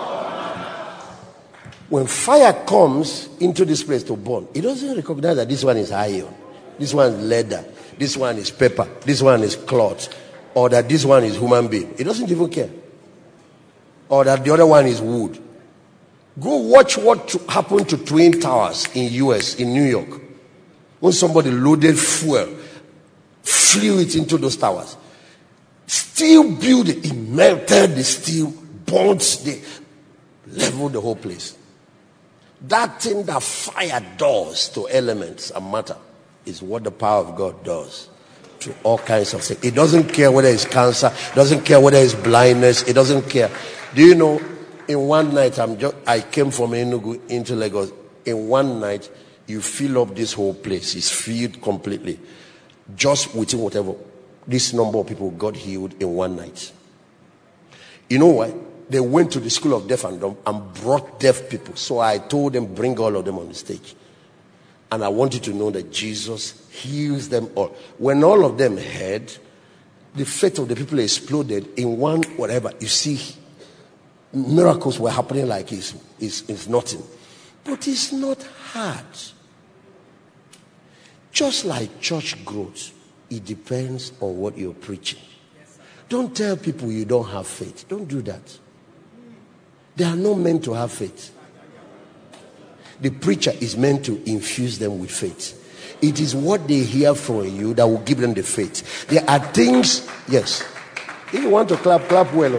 When fire comes into this place to burn, it doesn't recognize that this one is iron, this one is leather, this one is paper, this one is cloth. or that this one is human being. He doesn't even care. Or that the other one is wood. Go watch what happened to Twin Towers in US, in New York. When somebody loaded fuel, flew it into those towers. Steel building, it melted the steel, burnt, leveled the whole place. That thing that fire does to elements and matter is what the power of God does to all kinds of things. It doesn't care whether it's cancer, it doesn't care whether it's blindness, it doesn't care. Do you know, in one night, I came from Enugu into Lagos. In one night, you fill up this whole place. It's filled completely. Just within whatever. This number of people got healed in one night. You know why? They went to the school of deaf and dumb and brought deaf people. So I told them, bring all of them on the stage. And I want you to know that Jesus heals them all. When all of them heard, the faith of the people exploded in one whatever. You see, miracles were happening like it's nothing. But it's not hard. Just like church growth, it depends on what you're preaching. Don't tell people you don't have faith. Don't do that. They are not meant to have faith. The preacher is meant to infuse them with faith. It is what they hear from you that will give them the faith. There are things, yes. If you want to clap, clap well.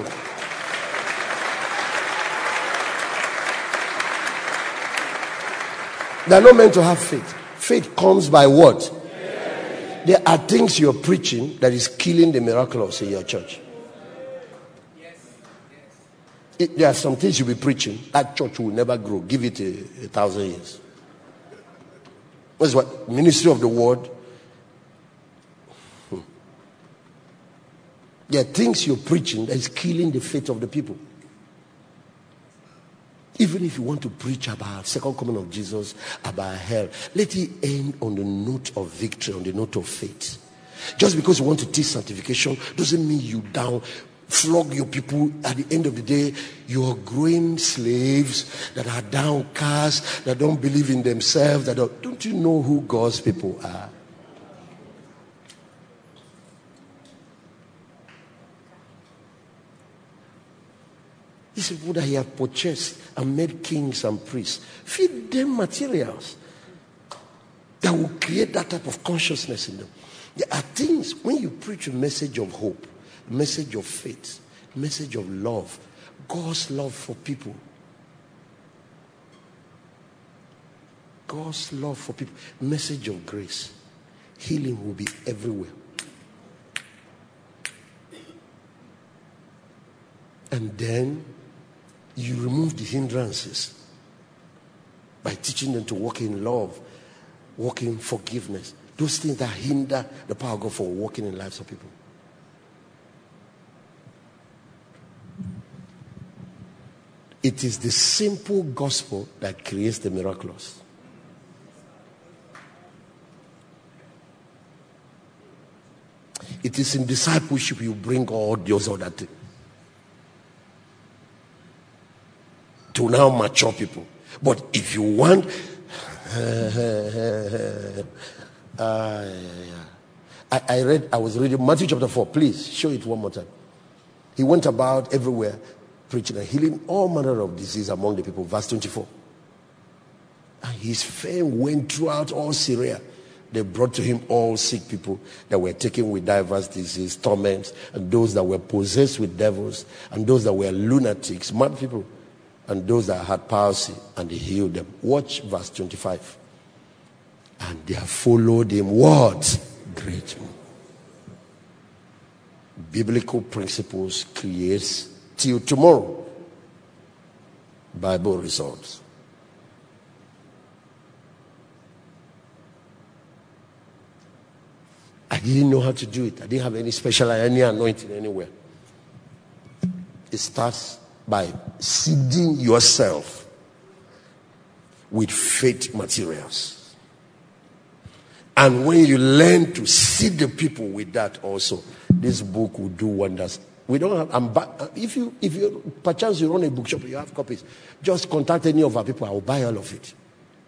They are not meant to have faith. Faith comes by what? There are things you're preaching that is killing the miraculous in your church. There are some things you'll be preaching, that church will never grow. Give it 1,000 years. What's what? Ministry of the word. There are things you're preaching that is killing the faith of the people. Even if you want to preach about second coming of Jesus, about hell, let it end on the note of victory, on the note of faith. Just because you want to teach sanctification doesn't mean you flog your people. At the end of the day, you are growing slaves that are downcast, that don't believe in themselves. Don't you know who God's people are? These people that he has purchased and made kings and priests, feed them materials that will create that type of consciousness in them. There are things, when you preach a message of hope, a message of faith, a message of love, God's love for people, God's love for people, message of grace, healing will be everywhere. And then you remove the hindrances by teaching them to walk in love, walk in forgiveness. Those things that hinder the power of God for walking in lives of people. It is the simple gospel that creates the miraculous. It is in discipleship you bring all those other things. To now mature people. But if you want I was reading Matthew chapter 4. Please show it one more time. He went about everywhere preaching and healing all manner of disease among the people. Verse 24. And his fame went throughout all Syria. They brought to him all sick people that were taken with diverse disease, torments, and those that were possessed with devils, and those that were lunatics, mad people, and those that had palsy, and he healed them. Watch verse 25. And they have followed him what? Great. Biblical principles creates till tomorrow Bible results. I didn't know how to do it. I didn't have any special, any anointing anywhere. It starts by seeding yourself with faith materials. And when you learn to seed the people with that also, this book will do wonders. We don't have, if you perchance you run a bookshop, you have copies, just contact any of our people, I will buy all of it.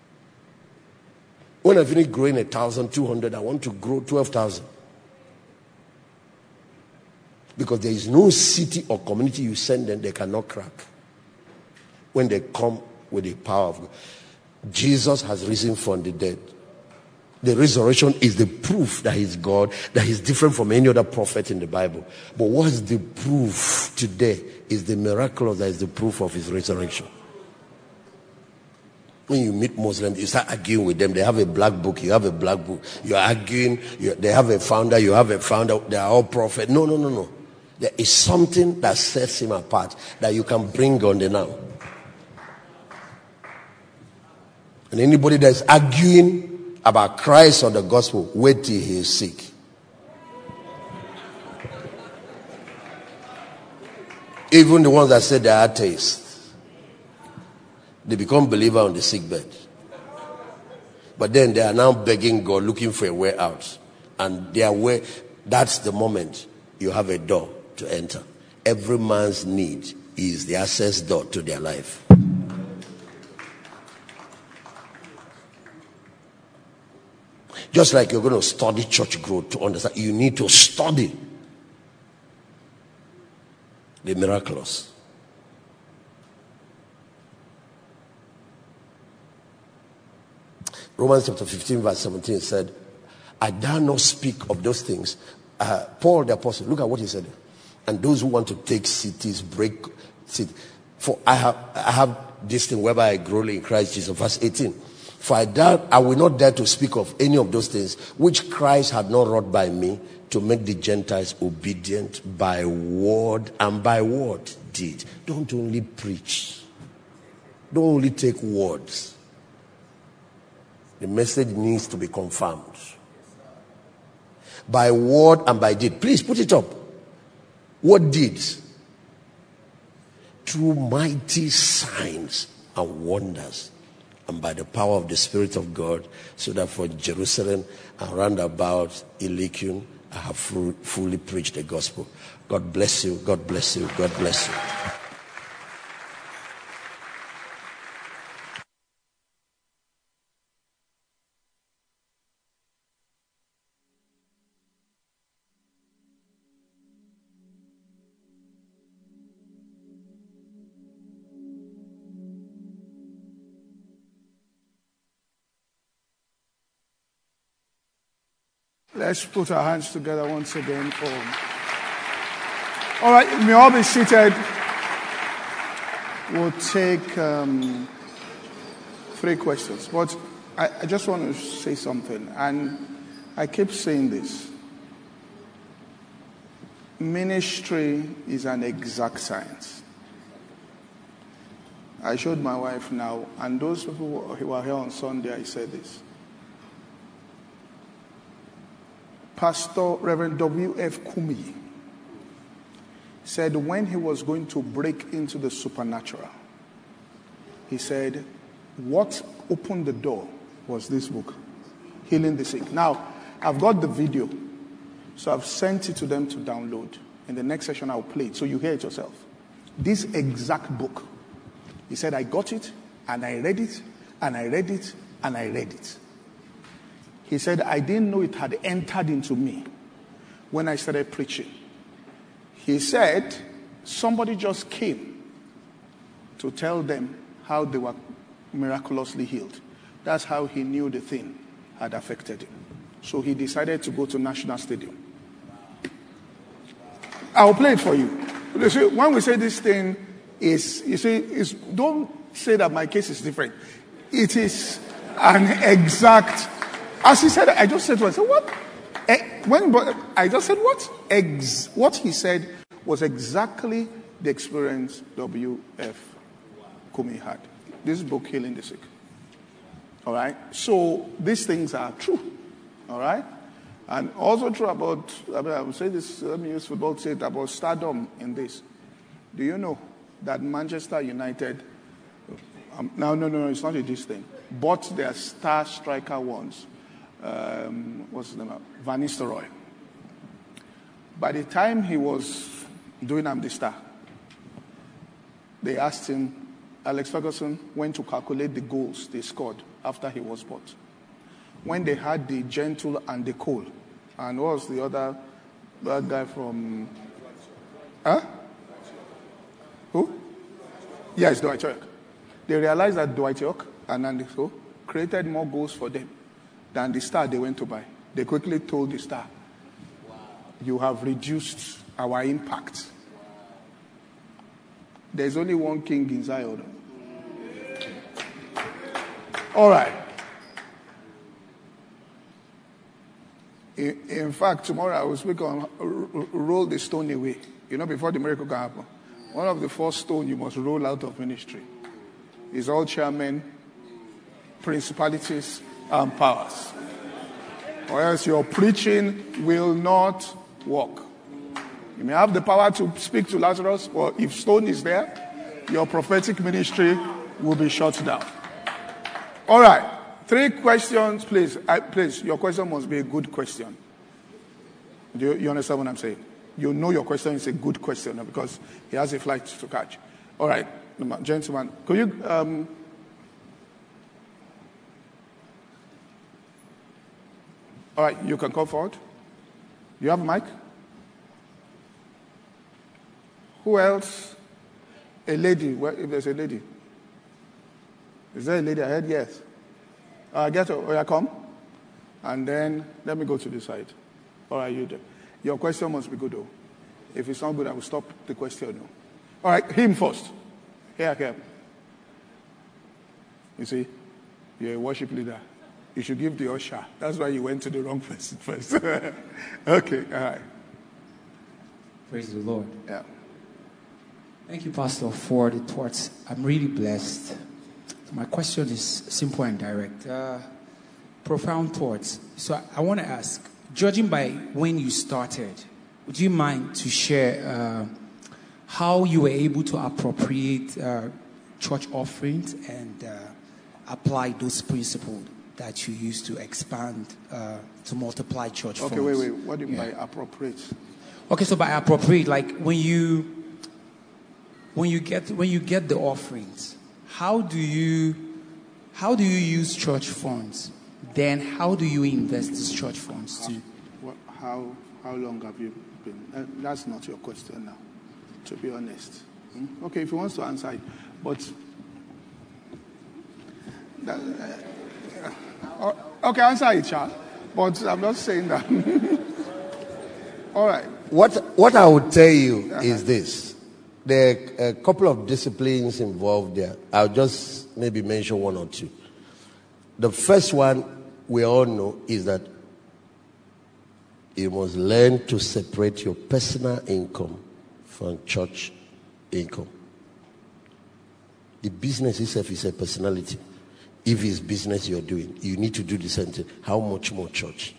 When I finish growing 1,200, I want to grow 12,000. Because there is no city or community you send them, they cannot crack. When they come with the power of God. Jesus has risen from the dead. The resurrection is the proof that he's God, that he's different from any other prophet in the Bible. But what's the proof today is the miracle that is the proof of his resurrection. When you meet Muslims, you start arguing with them. They have a black book, you have a black book. You're arguing, they have a founder, you have a founder. They are all prophets. No. There is something that sets him apart that you can bring on the now. And anybody that is arguing about Christ or the gospel, wait till he is sick. Even the ones that say they are atheists, they become believers on the sick bed. But then they are now begging God, looking for a way out. And their way, that's the moment you have a door to enter. Every man's need is the access door to their life. Just like you're going to study church growth to understand, you need to study the miraculous. Romans chapter 15 verse 17 said, I dare not speak of those things. Paul the apostle, look at what he said. And those who want to take cities, break cities. For I have this thing whereby I grow in Christ Jesus. Verse 18. For I will not dare to speak of any of those things which Christ had not wrought by me, to make the Gentiles obedient by word and by what? Deed. Don't only preach. Don't only take words. The message needs to be confirmed. By word and by deed. Please put it up. What deeds? Through mighty signs and wonders. And by the power of the Spirit of God, so that for Jerusalem and round about Ilichum, I have fully preached the gospel. God bless you. God bless you. God bless you. Let's put our hands together once again for... All right, you may all be seated. We'll take 3 questions. But I just want to say something. And I keep saying this. Ministry is an exact science. I showed my wife now, and those people who were here on Sunday, I said this. Pastor Reverend W.F. Kumi said when he was going to break into the supernatural, he said, what opened the door was this book, Healing the Sick. Now, I've got the video, so I've sent it to them to download. In the next session, I'll play it, so you hear it yourself. This exact book, he said, I got it, and I read it, and I read it, and I read it. He said, I didn't know it had entered into me when I started preaching. He said, somebody just came to tell them how they were miraculously healed. That's how he knew the thing had affected him. So he decided to go to National Stadium. I'll play it for you. You see, when we say this thing is, you see, don't say that my case is different. It is an exact... As he said, I just said to myself, what? I just said, what? What he said was exactly the experience W.F. Kumi had. This book, Healing the Sick. All right? So these things are true. All right? And also true about, I would say this, let me use football to say it, about stardom in this. Do you know that Manchester United, no, it's not a this thing, bought their star striker once. What's his name? Van Nistelrooy. By the time he was doing I'm the Star, they asked him, Alex Ferguson went to calculate the goals they scored after he was bought. When they had the Gentle and the Cole, and what was the other guy from Huh? Who? Yes, Dwight York. They realized that Dwight York and Andy So created more goals for them than the star they went to buy. They quickly told the star, you have reduced our impact. There's only one king in Zion. All right. In fact, tomorrow I will speak on roll the stone away. Before the miracle can happen. One of the first stones you must roll out of ministry is all chairmen, principalities, and powers. Or else your preaching will not work. You may have the power to speak to Lazarus, but if stone is there, your prophetic ministry will be shut down. All right. 3 questions, please. Please, your question must be a good question. Do you understand what I'm saying? You know your question is a good question because he has a flight to catch. All right, gentlemen, could you... all right, you can come forward. You have a mic? Who else? A lady. Well, if there's a lady. Is there a lady? I heard yes. Get her. Oh, yeah, come. And then let me go to this side. All right, you do. Your question must be good, though. If it's not good, I will stop the question. No. All right, him first. Here I come. You see, you're a worship leader. You should give the usher. That's why you went to the wrong person first. Okay, all right. Praise the Lord. Yeah. Thank you, Pastor, for the thoughts. I'm really blessed. My question is simple and direct. Profound thoughts. So I want to ask, judging by when you started, would you mind to share how you were able to appropriate church offerings and apply those principles that you used to expand, to multiply church funds? Okay, wait. What do you mean by appropriate? Okay, so by appropriate, like when you get the offerings, how do you use church funds? Then how do you invest these church funds too? How long have you been? That's not your question now, to be honest. Okay, if he wants to answer it, but okay, answer it, Charles. But I'm not saying that. All right. What I would tell you is this: there are a couple of disciplines involved there. I'll just maybe mention one or two. The first one we all know is that you must learn to separate your personal income from church income. The business itself is a personality. If it's business you're doing, you need to do the same thing. How much more church?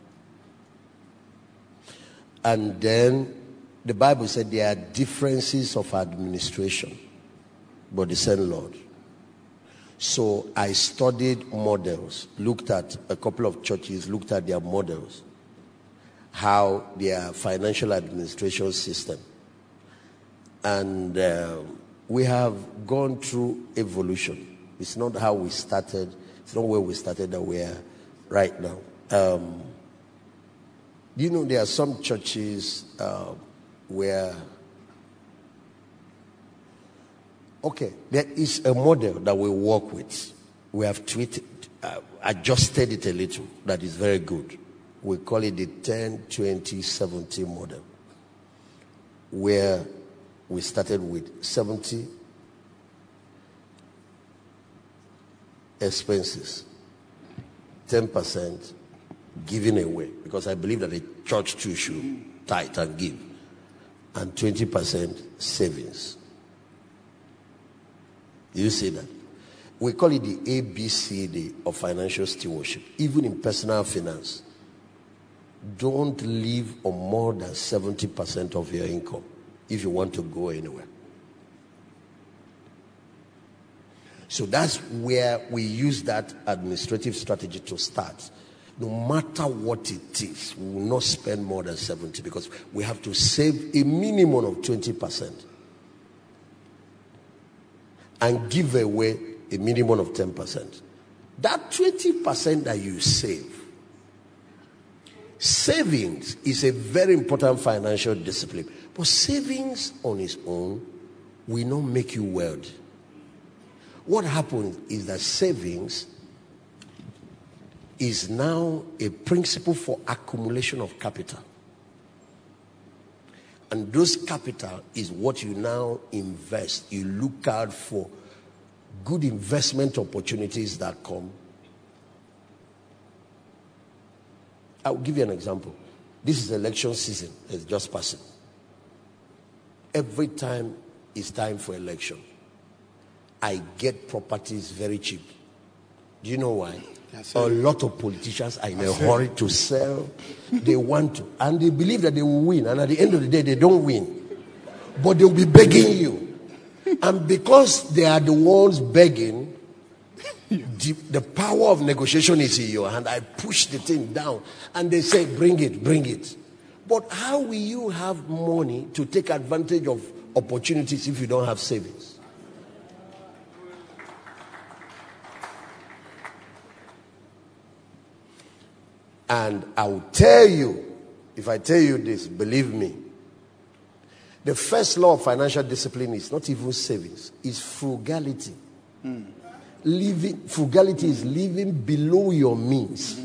And then the Bible said there are differences of administration, but the same Lord. So I studied models, looked at a couple of churches, looked at their models, how their financial administration system. And we have gone through evolution. It's not how we started. It's not where we started that we are right now. There are some churches where, there is a model that we work with. We have adjusted it a little. That is very good. We call it the 10-20-70 model, where we started with 70 expenses, 10% giving away, because I believe that the church too should tithe and give, and 20% savings. You see that? We call it the ABCD of financial stewardship. Even in personal finance, don't live on more than 70% of your income if you want to go anywhere. So that's where we use that administrative strategy to start. No matter what it is, we will not spend more than 70 because we have to save a minimum of 20% and give away a minimum of 10%. That 20% that you save, savings is a very important financial discipline. But savings on its own will not make you wealthy. What happens is that savings is now a principle for accumulation of capital. And those capital is what you now invest. You look out for good investment opportunities that come. I'll give you an example. This is election season. It's just passing. Every time it's time for election, I get properties very cheap. Do you know why? Yes, a lot of politicians are in a hurry to sell. They want to. And they believe that they will win. And at the end of the day, they don't win. But they will be begging you. And because they are the ones begging, the power of negotiation is in your hand. I push the thing down. And they say, bring it, bring it. But how will you have money to take advantage of opportunities if you don't have savings? And I will tell you, if I tell you this, believe me, the first law of financial discipline is not even savings, it's frugality. Frugality is living below your means.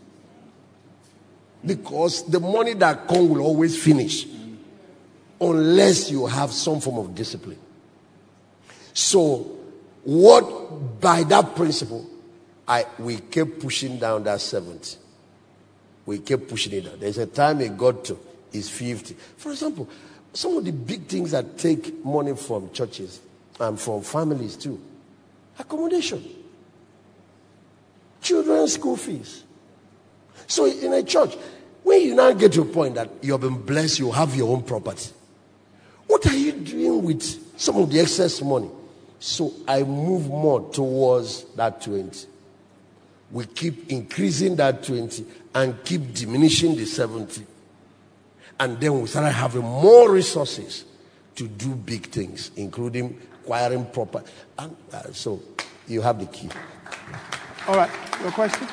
Because the money that comes will always finish unless you have some form of discipline. So, what by that principle, we kept pushing down that 70. We kept pushing it down. There's a time it got to is 50. For example, some of the big things that take money from churches and from families too. Accommodation. Children's school fees. So in a church, when you now get to a point that you have been blessed, you have your own property. What are you doing with some of the excess money? So I move more towards that 20. We keep increasing that 20 and keep diminishing the 70. And then we start having more resources to do big things, including acquiring property. And so you have the key. All right. Your question?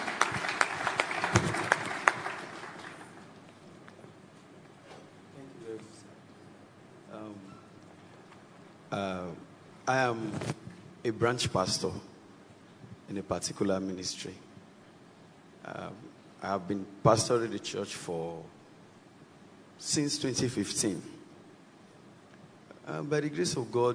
I am a branch pastor in a particular ministry. I have been pastoring the church since 2015. By the grace of God,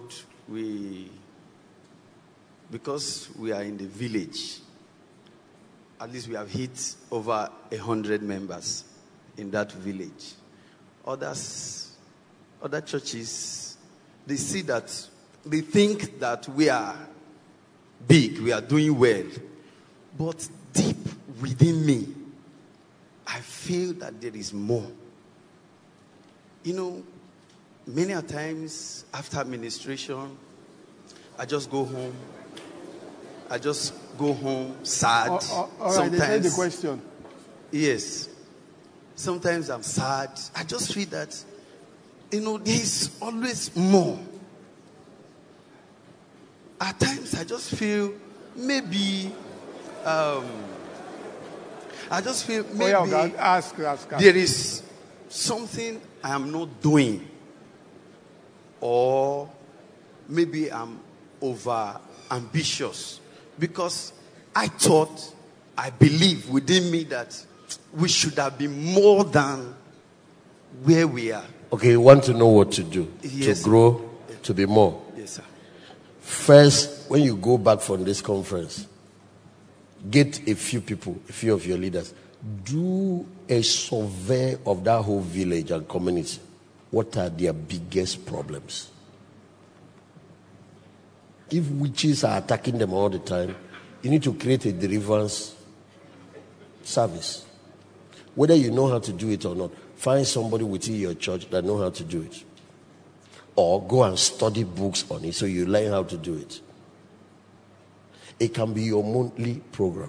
because we are in the village, at least we have hit over 100 members in that village. Other churches, they think that we are big, we are doing well. But deep within me, I feel that there is more. You know, many a times after administration, I just go home. Sad. All right, they said the question. Yes. Sometimes I'm sad. I just feel that, there's always more. At times I just feel maybe ask. There is something I am not doing, or maybe I'm over ambitious, because I believe within me that we should have been more than where we are. Okay, you want to know what to do, yes, to grow, to be more. Yes, sir. First, when you go back from this conference, get a few of your leaders, do a survey of that whole village and community. What are their biggest problems? If witches are attacking them all the time, you need to create a deliverance service. Whether you know how to do it or not, find somebody within your church that knows how to do it. Or go and study books on it so you learn how to do it. It can be your monthly program.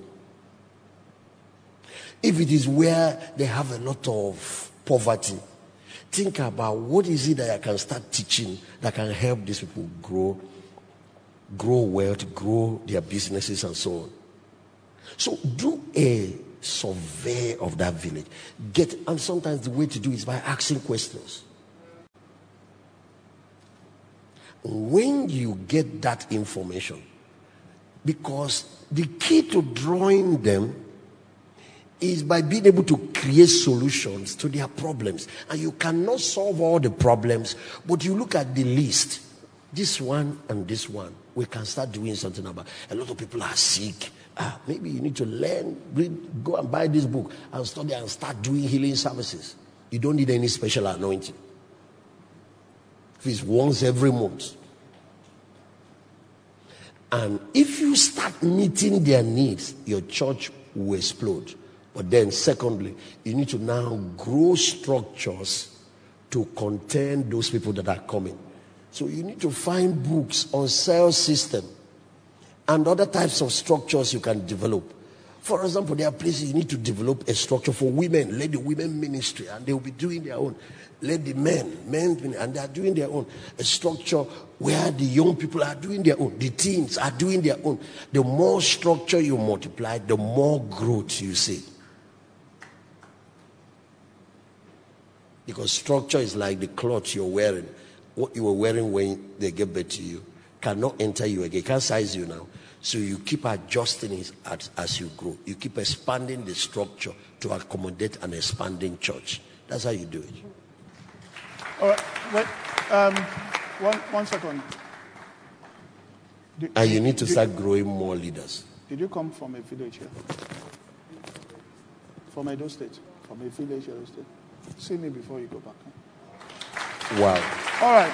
If it is where they have a lot of poverty, think about what is it that I can start teaching that can help these people grow wealth, grow their businesses and so on. So do a survey of that village. And sometimes the way to do it is by asking questions. When you get that information, because the key to drawing them is by being able to create solutions to their problems. And you cannot solve all the problems, but you look at the list. This one and this one, we can start doing something about. A lot of people are sick. Maybe you need to learn, read, go and buy this book and study and start doing healing services. You don't need any special anointing. If it's once every month. And if you start meeting their needs, your church will explode. But then secondly, you need to now grow structures to contain those people that are coming. So you need to find books on sales system and other types of structures you can develop. For example, there are places you need to develop a structure for women. Let the women ministry, and they will be doing their own. Let the men, and they are doing their own. A structure where the young people are doing their own. The teens are doing their own. The more structure you multiply, the more growth you see. Because structure is like the clothes you're wearing. What you were wearing when they gave birth to you cannot enter you again. Can't size you now. So you keep adjusting it as you grow. You keep expanding the structure to accommodate an expanding church. That's how you do it. All right. Wait. One second. And you need to start growing more leaders. Did you come from a village here? From Edo State? From a village Edo State? See me before you go back. Huh? Wow. All right.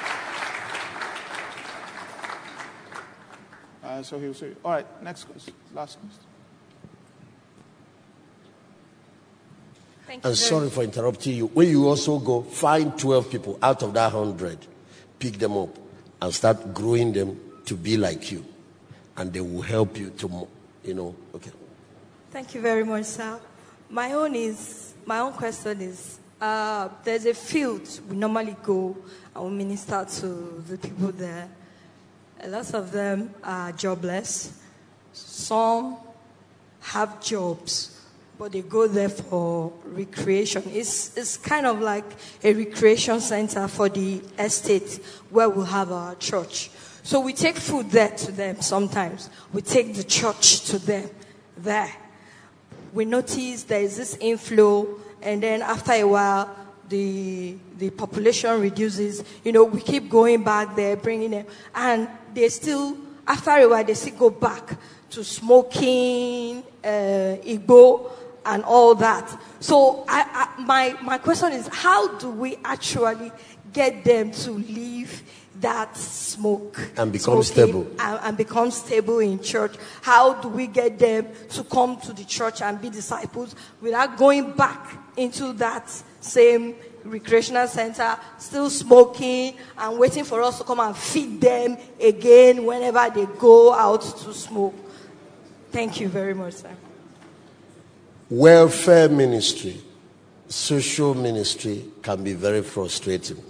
So he'll say, all right, next question. Last question. And sorry for interrupting you. When you also go, find 12 people out of that 100, pick them up, and start growing them to be like you. And they will help you to, okay. Thank you very much, sir. My own question is, there's a field we normally go and we minister to the people there. A lot of them are jobless. Some have jobs, but they go there for recreation. It's kind of like a recreation center for the estate where we have our church. So we take food there to them sometimes. We take the church to them there. We notice there is this inflow, and then after a while, the population reduces. We keep going back there, bringing them, and they still, after a while, they still go back to smoking, Igbo, and all that. So my question is, how do we actually get them to leave that smoke and become stable and become stable in church? How do we get them to come to the church and be disciples without going back into that same recreational center, still smoking and waiting for us to come and feed them again whenever they go out to smoke? Thank you very much, sir. Welfare ministry, social ministry can be very frustrating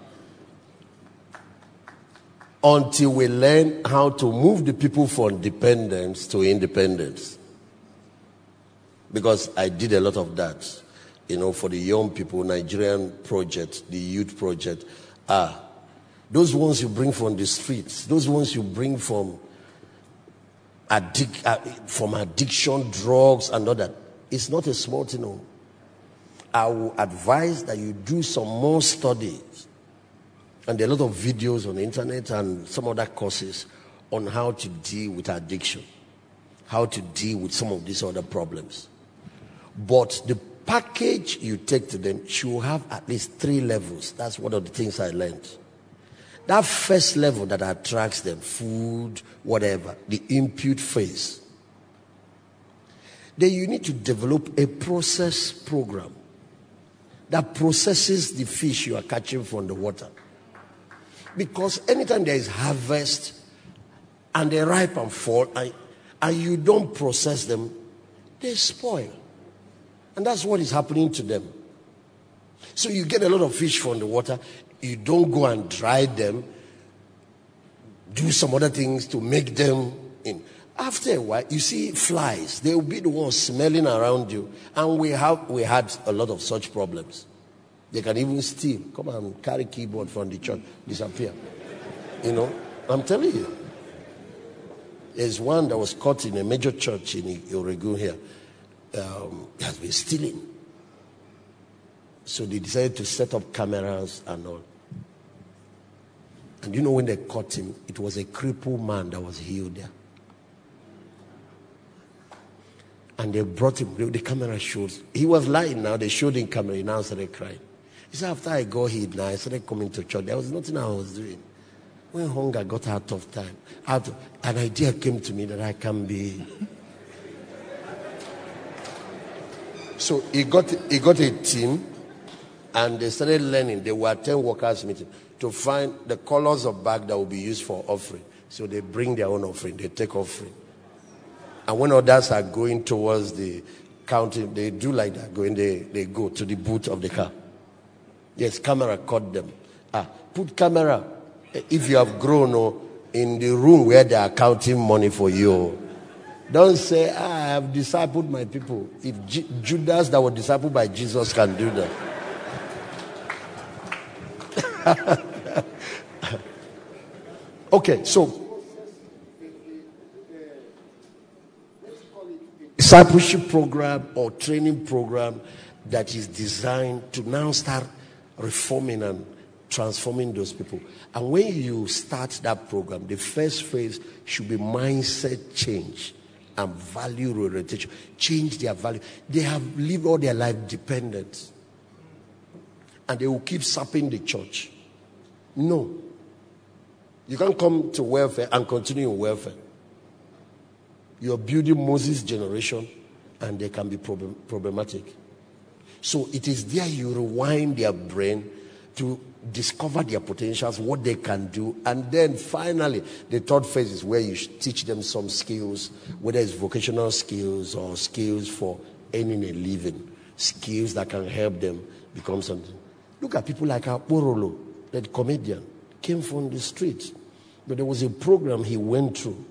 until we learn how to move the people from dependence to independence. Because I did a lot of that. For the young people, Nigerian project, the youth project, those ones you bring from the streets, those ones you bring from addiction, drugs, and all that. It's not a small thing. I will advise that you do some more studies. And there are a lot of videos on the internet and some other courses on how to deal with addiction, how to deal with some of these other problems. But the package you take to them should have at least 3 levels. That's one of the things I learned. That first level that attracts them, food, whatever, the input phase. Then you need to develop a process program that processes the fish you are catching from the water. Because anytime there is harvest and they ripe and fall and you don't process them, they spoil. And that's what is happening to them. So you get a lot of fish from the water. You don't go and dry them. Do some other things to make them in. After a while, you see flies. They will be the ones smelling around you. And we had a lot of such problems. They can even steal. Come and carry keyboard from the church. Disappear. You know, I'm telling you. There's one that was caught in a major church in Oregon here. He has been stealing. So they decided to set up cameras and all. And you know when they caught him, it was a crippled man that was healed there. And they brought him, the camera shows. He was lying now, they showed him camera, he now started crying. He said, after I got healed now, I started coming to church. There was nothing I was doing. When hunger got out of time, an idea came to me that I can be. So he got a team, and they started learning. They were 10 workers meeting to find the colors of bag that will be used for offering. So they bring their own offering, they take offering. And when others are going towards the counting, they do like that. They go to the boot of the car. Yes, camera caught them. Put camera, if you have grown, in the room where they are counting money for you. Don't say, I have discipled my people. If Judas that was discipled by Jesus can do that. Okay, so discipleship program or training program that is designed to now start reforming and transforming those people. And when you start that program, the first phase should be mindset change and value orientation. Change their value. They have lived all their life dependent, and they will keep sapping the church. No. You can't come to welfare and continue in welfare. You're building Moses' generation, and they can be problematic. So it is there you rewind their brain to discover their potentials, what they can do, and then finally the third phase is where you teach them some skills, whether it's vocational skills or skills for earning a living, skills that can help them become something. Look at people like Aporolo, that comedian, came from the street, but there was a program he went through,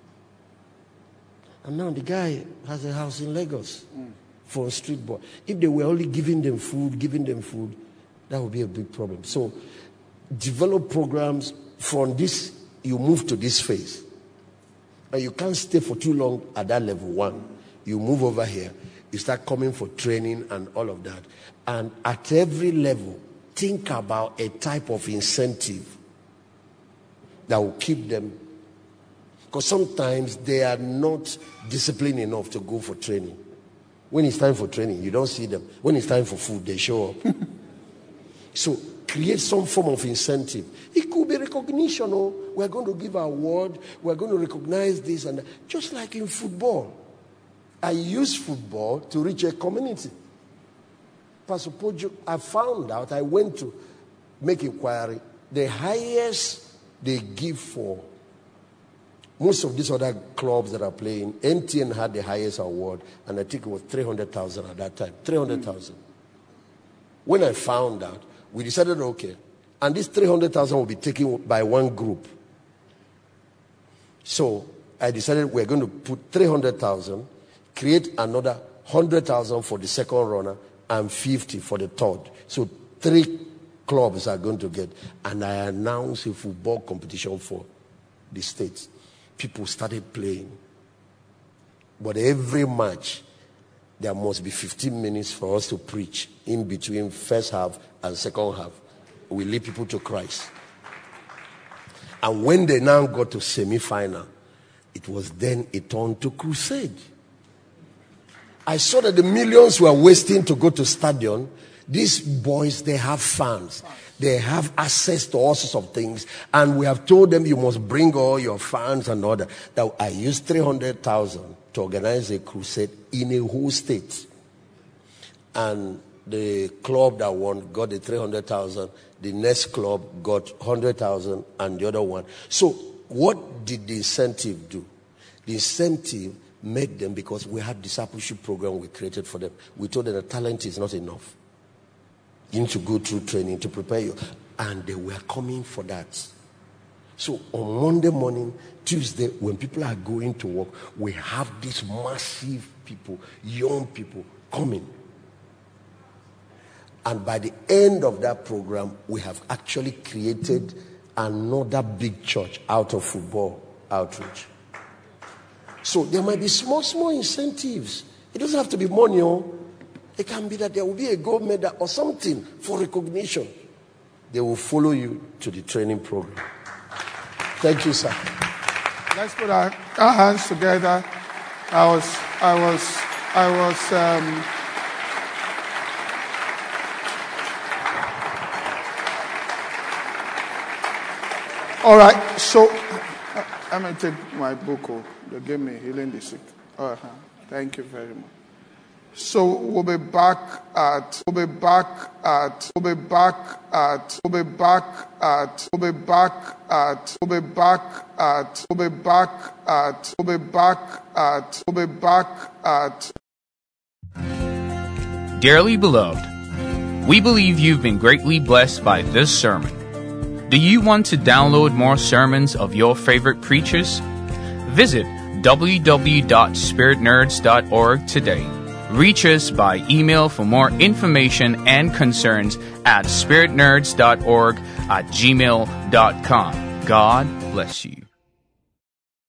and now the guy has a house in Lagos for a street boy. If they were only giving them food, that would be a big problem. So develop programs. From this, you move to this phase. And you can't stay for too long at that level one. You move over here. You start coming for training and all of that. And at every level, think about a type of incentive that will keep them. Because sometimes they are not disciplined enough to go for training. When it's time for training, you don't see them. When it's time for food, they show up. So create some form of incentive. It could be recognition. We're going to give an award. We're going to recognize this and that. Just like in football. I use football to reach a community. Pastor Pojo, I found out, I went to make inquiry. The highest they give for most of these other clubs that are playing, NTN had the highest award, and I think it was 300,000 at that time. 300,000. When I found out, we decided, okay, and this 300,000 will be taken by one group. So I decided we're going to put 300,000, create another 100,000 for the second runner, and 50 for the third. So 3 clubs are going to get. And I announced a football competition for the states. People started playing. But every match, there must be 15 minutes for us to preach in between first half and second half. We lead people to Christ. And when they now got to semi-final, it was then a turn to crusade. I saw that the millions were wasting to go to stadium. These boys, they have fans. They have access to all sorts of things. And we have told them you must bring all your fans and all that. That I used 300,000 to organize a crusade in a whole state. And the club that won got the 300,000. The next club got 100,000 and the other one. So what did the incentive do? The incentive made them, because we had discipleship program we created for them. We told them that talent is not enough. You need to go through training to prepare you. And they were coming for that. So on Monday morning, Tuesday, when people are going to work, we have these massive people, young people coming. And by the end of that program, we have actually created another big church out of football outreach. So there might be small incentives. It doesn't have to be money. It can be that there will be a gold medal or something for recognition. They will follow you to the training program. Thank you, sir. Let's put our hands together. All right, so I'm going to take my book. They gave me Healing the Sick. Thank you very much. So we'll be back at Dearly beloved, we believe you've been greatly blessed by this sermon. Do you want to download more sermons of your favorite preachers? Visit www.spiritnerds.org today. Reach us by email for more information and concerns at spiritnerds.org@gmail.com. God bless you.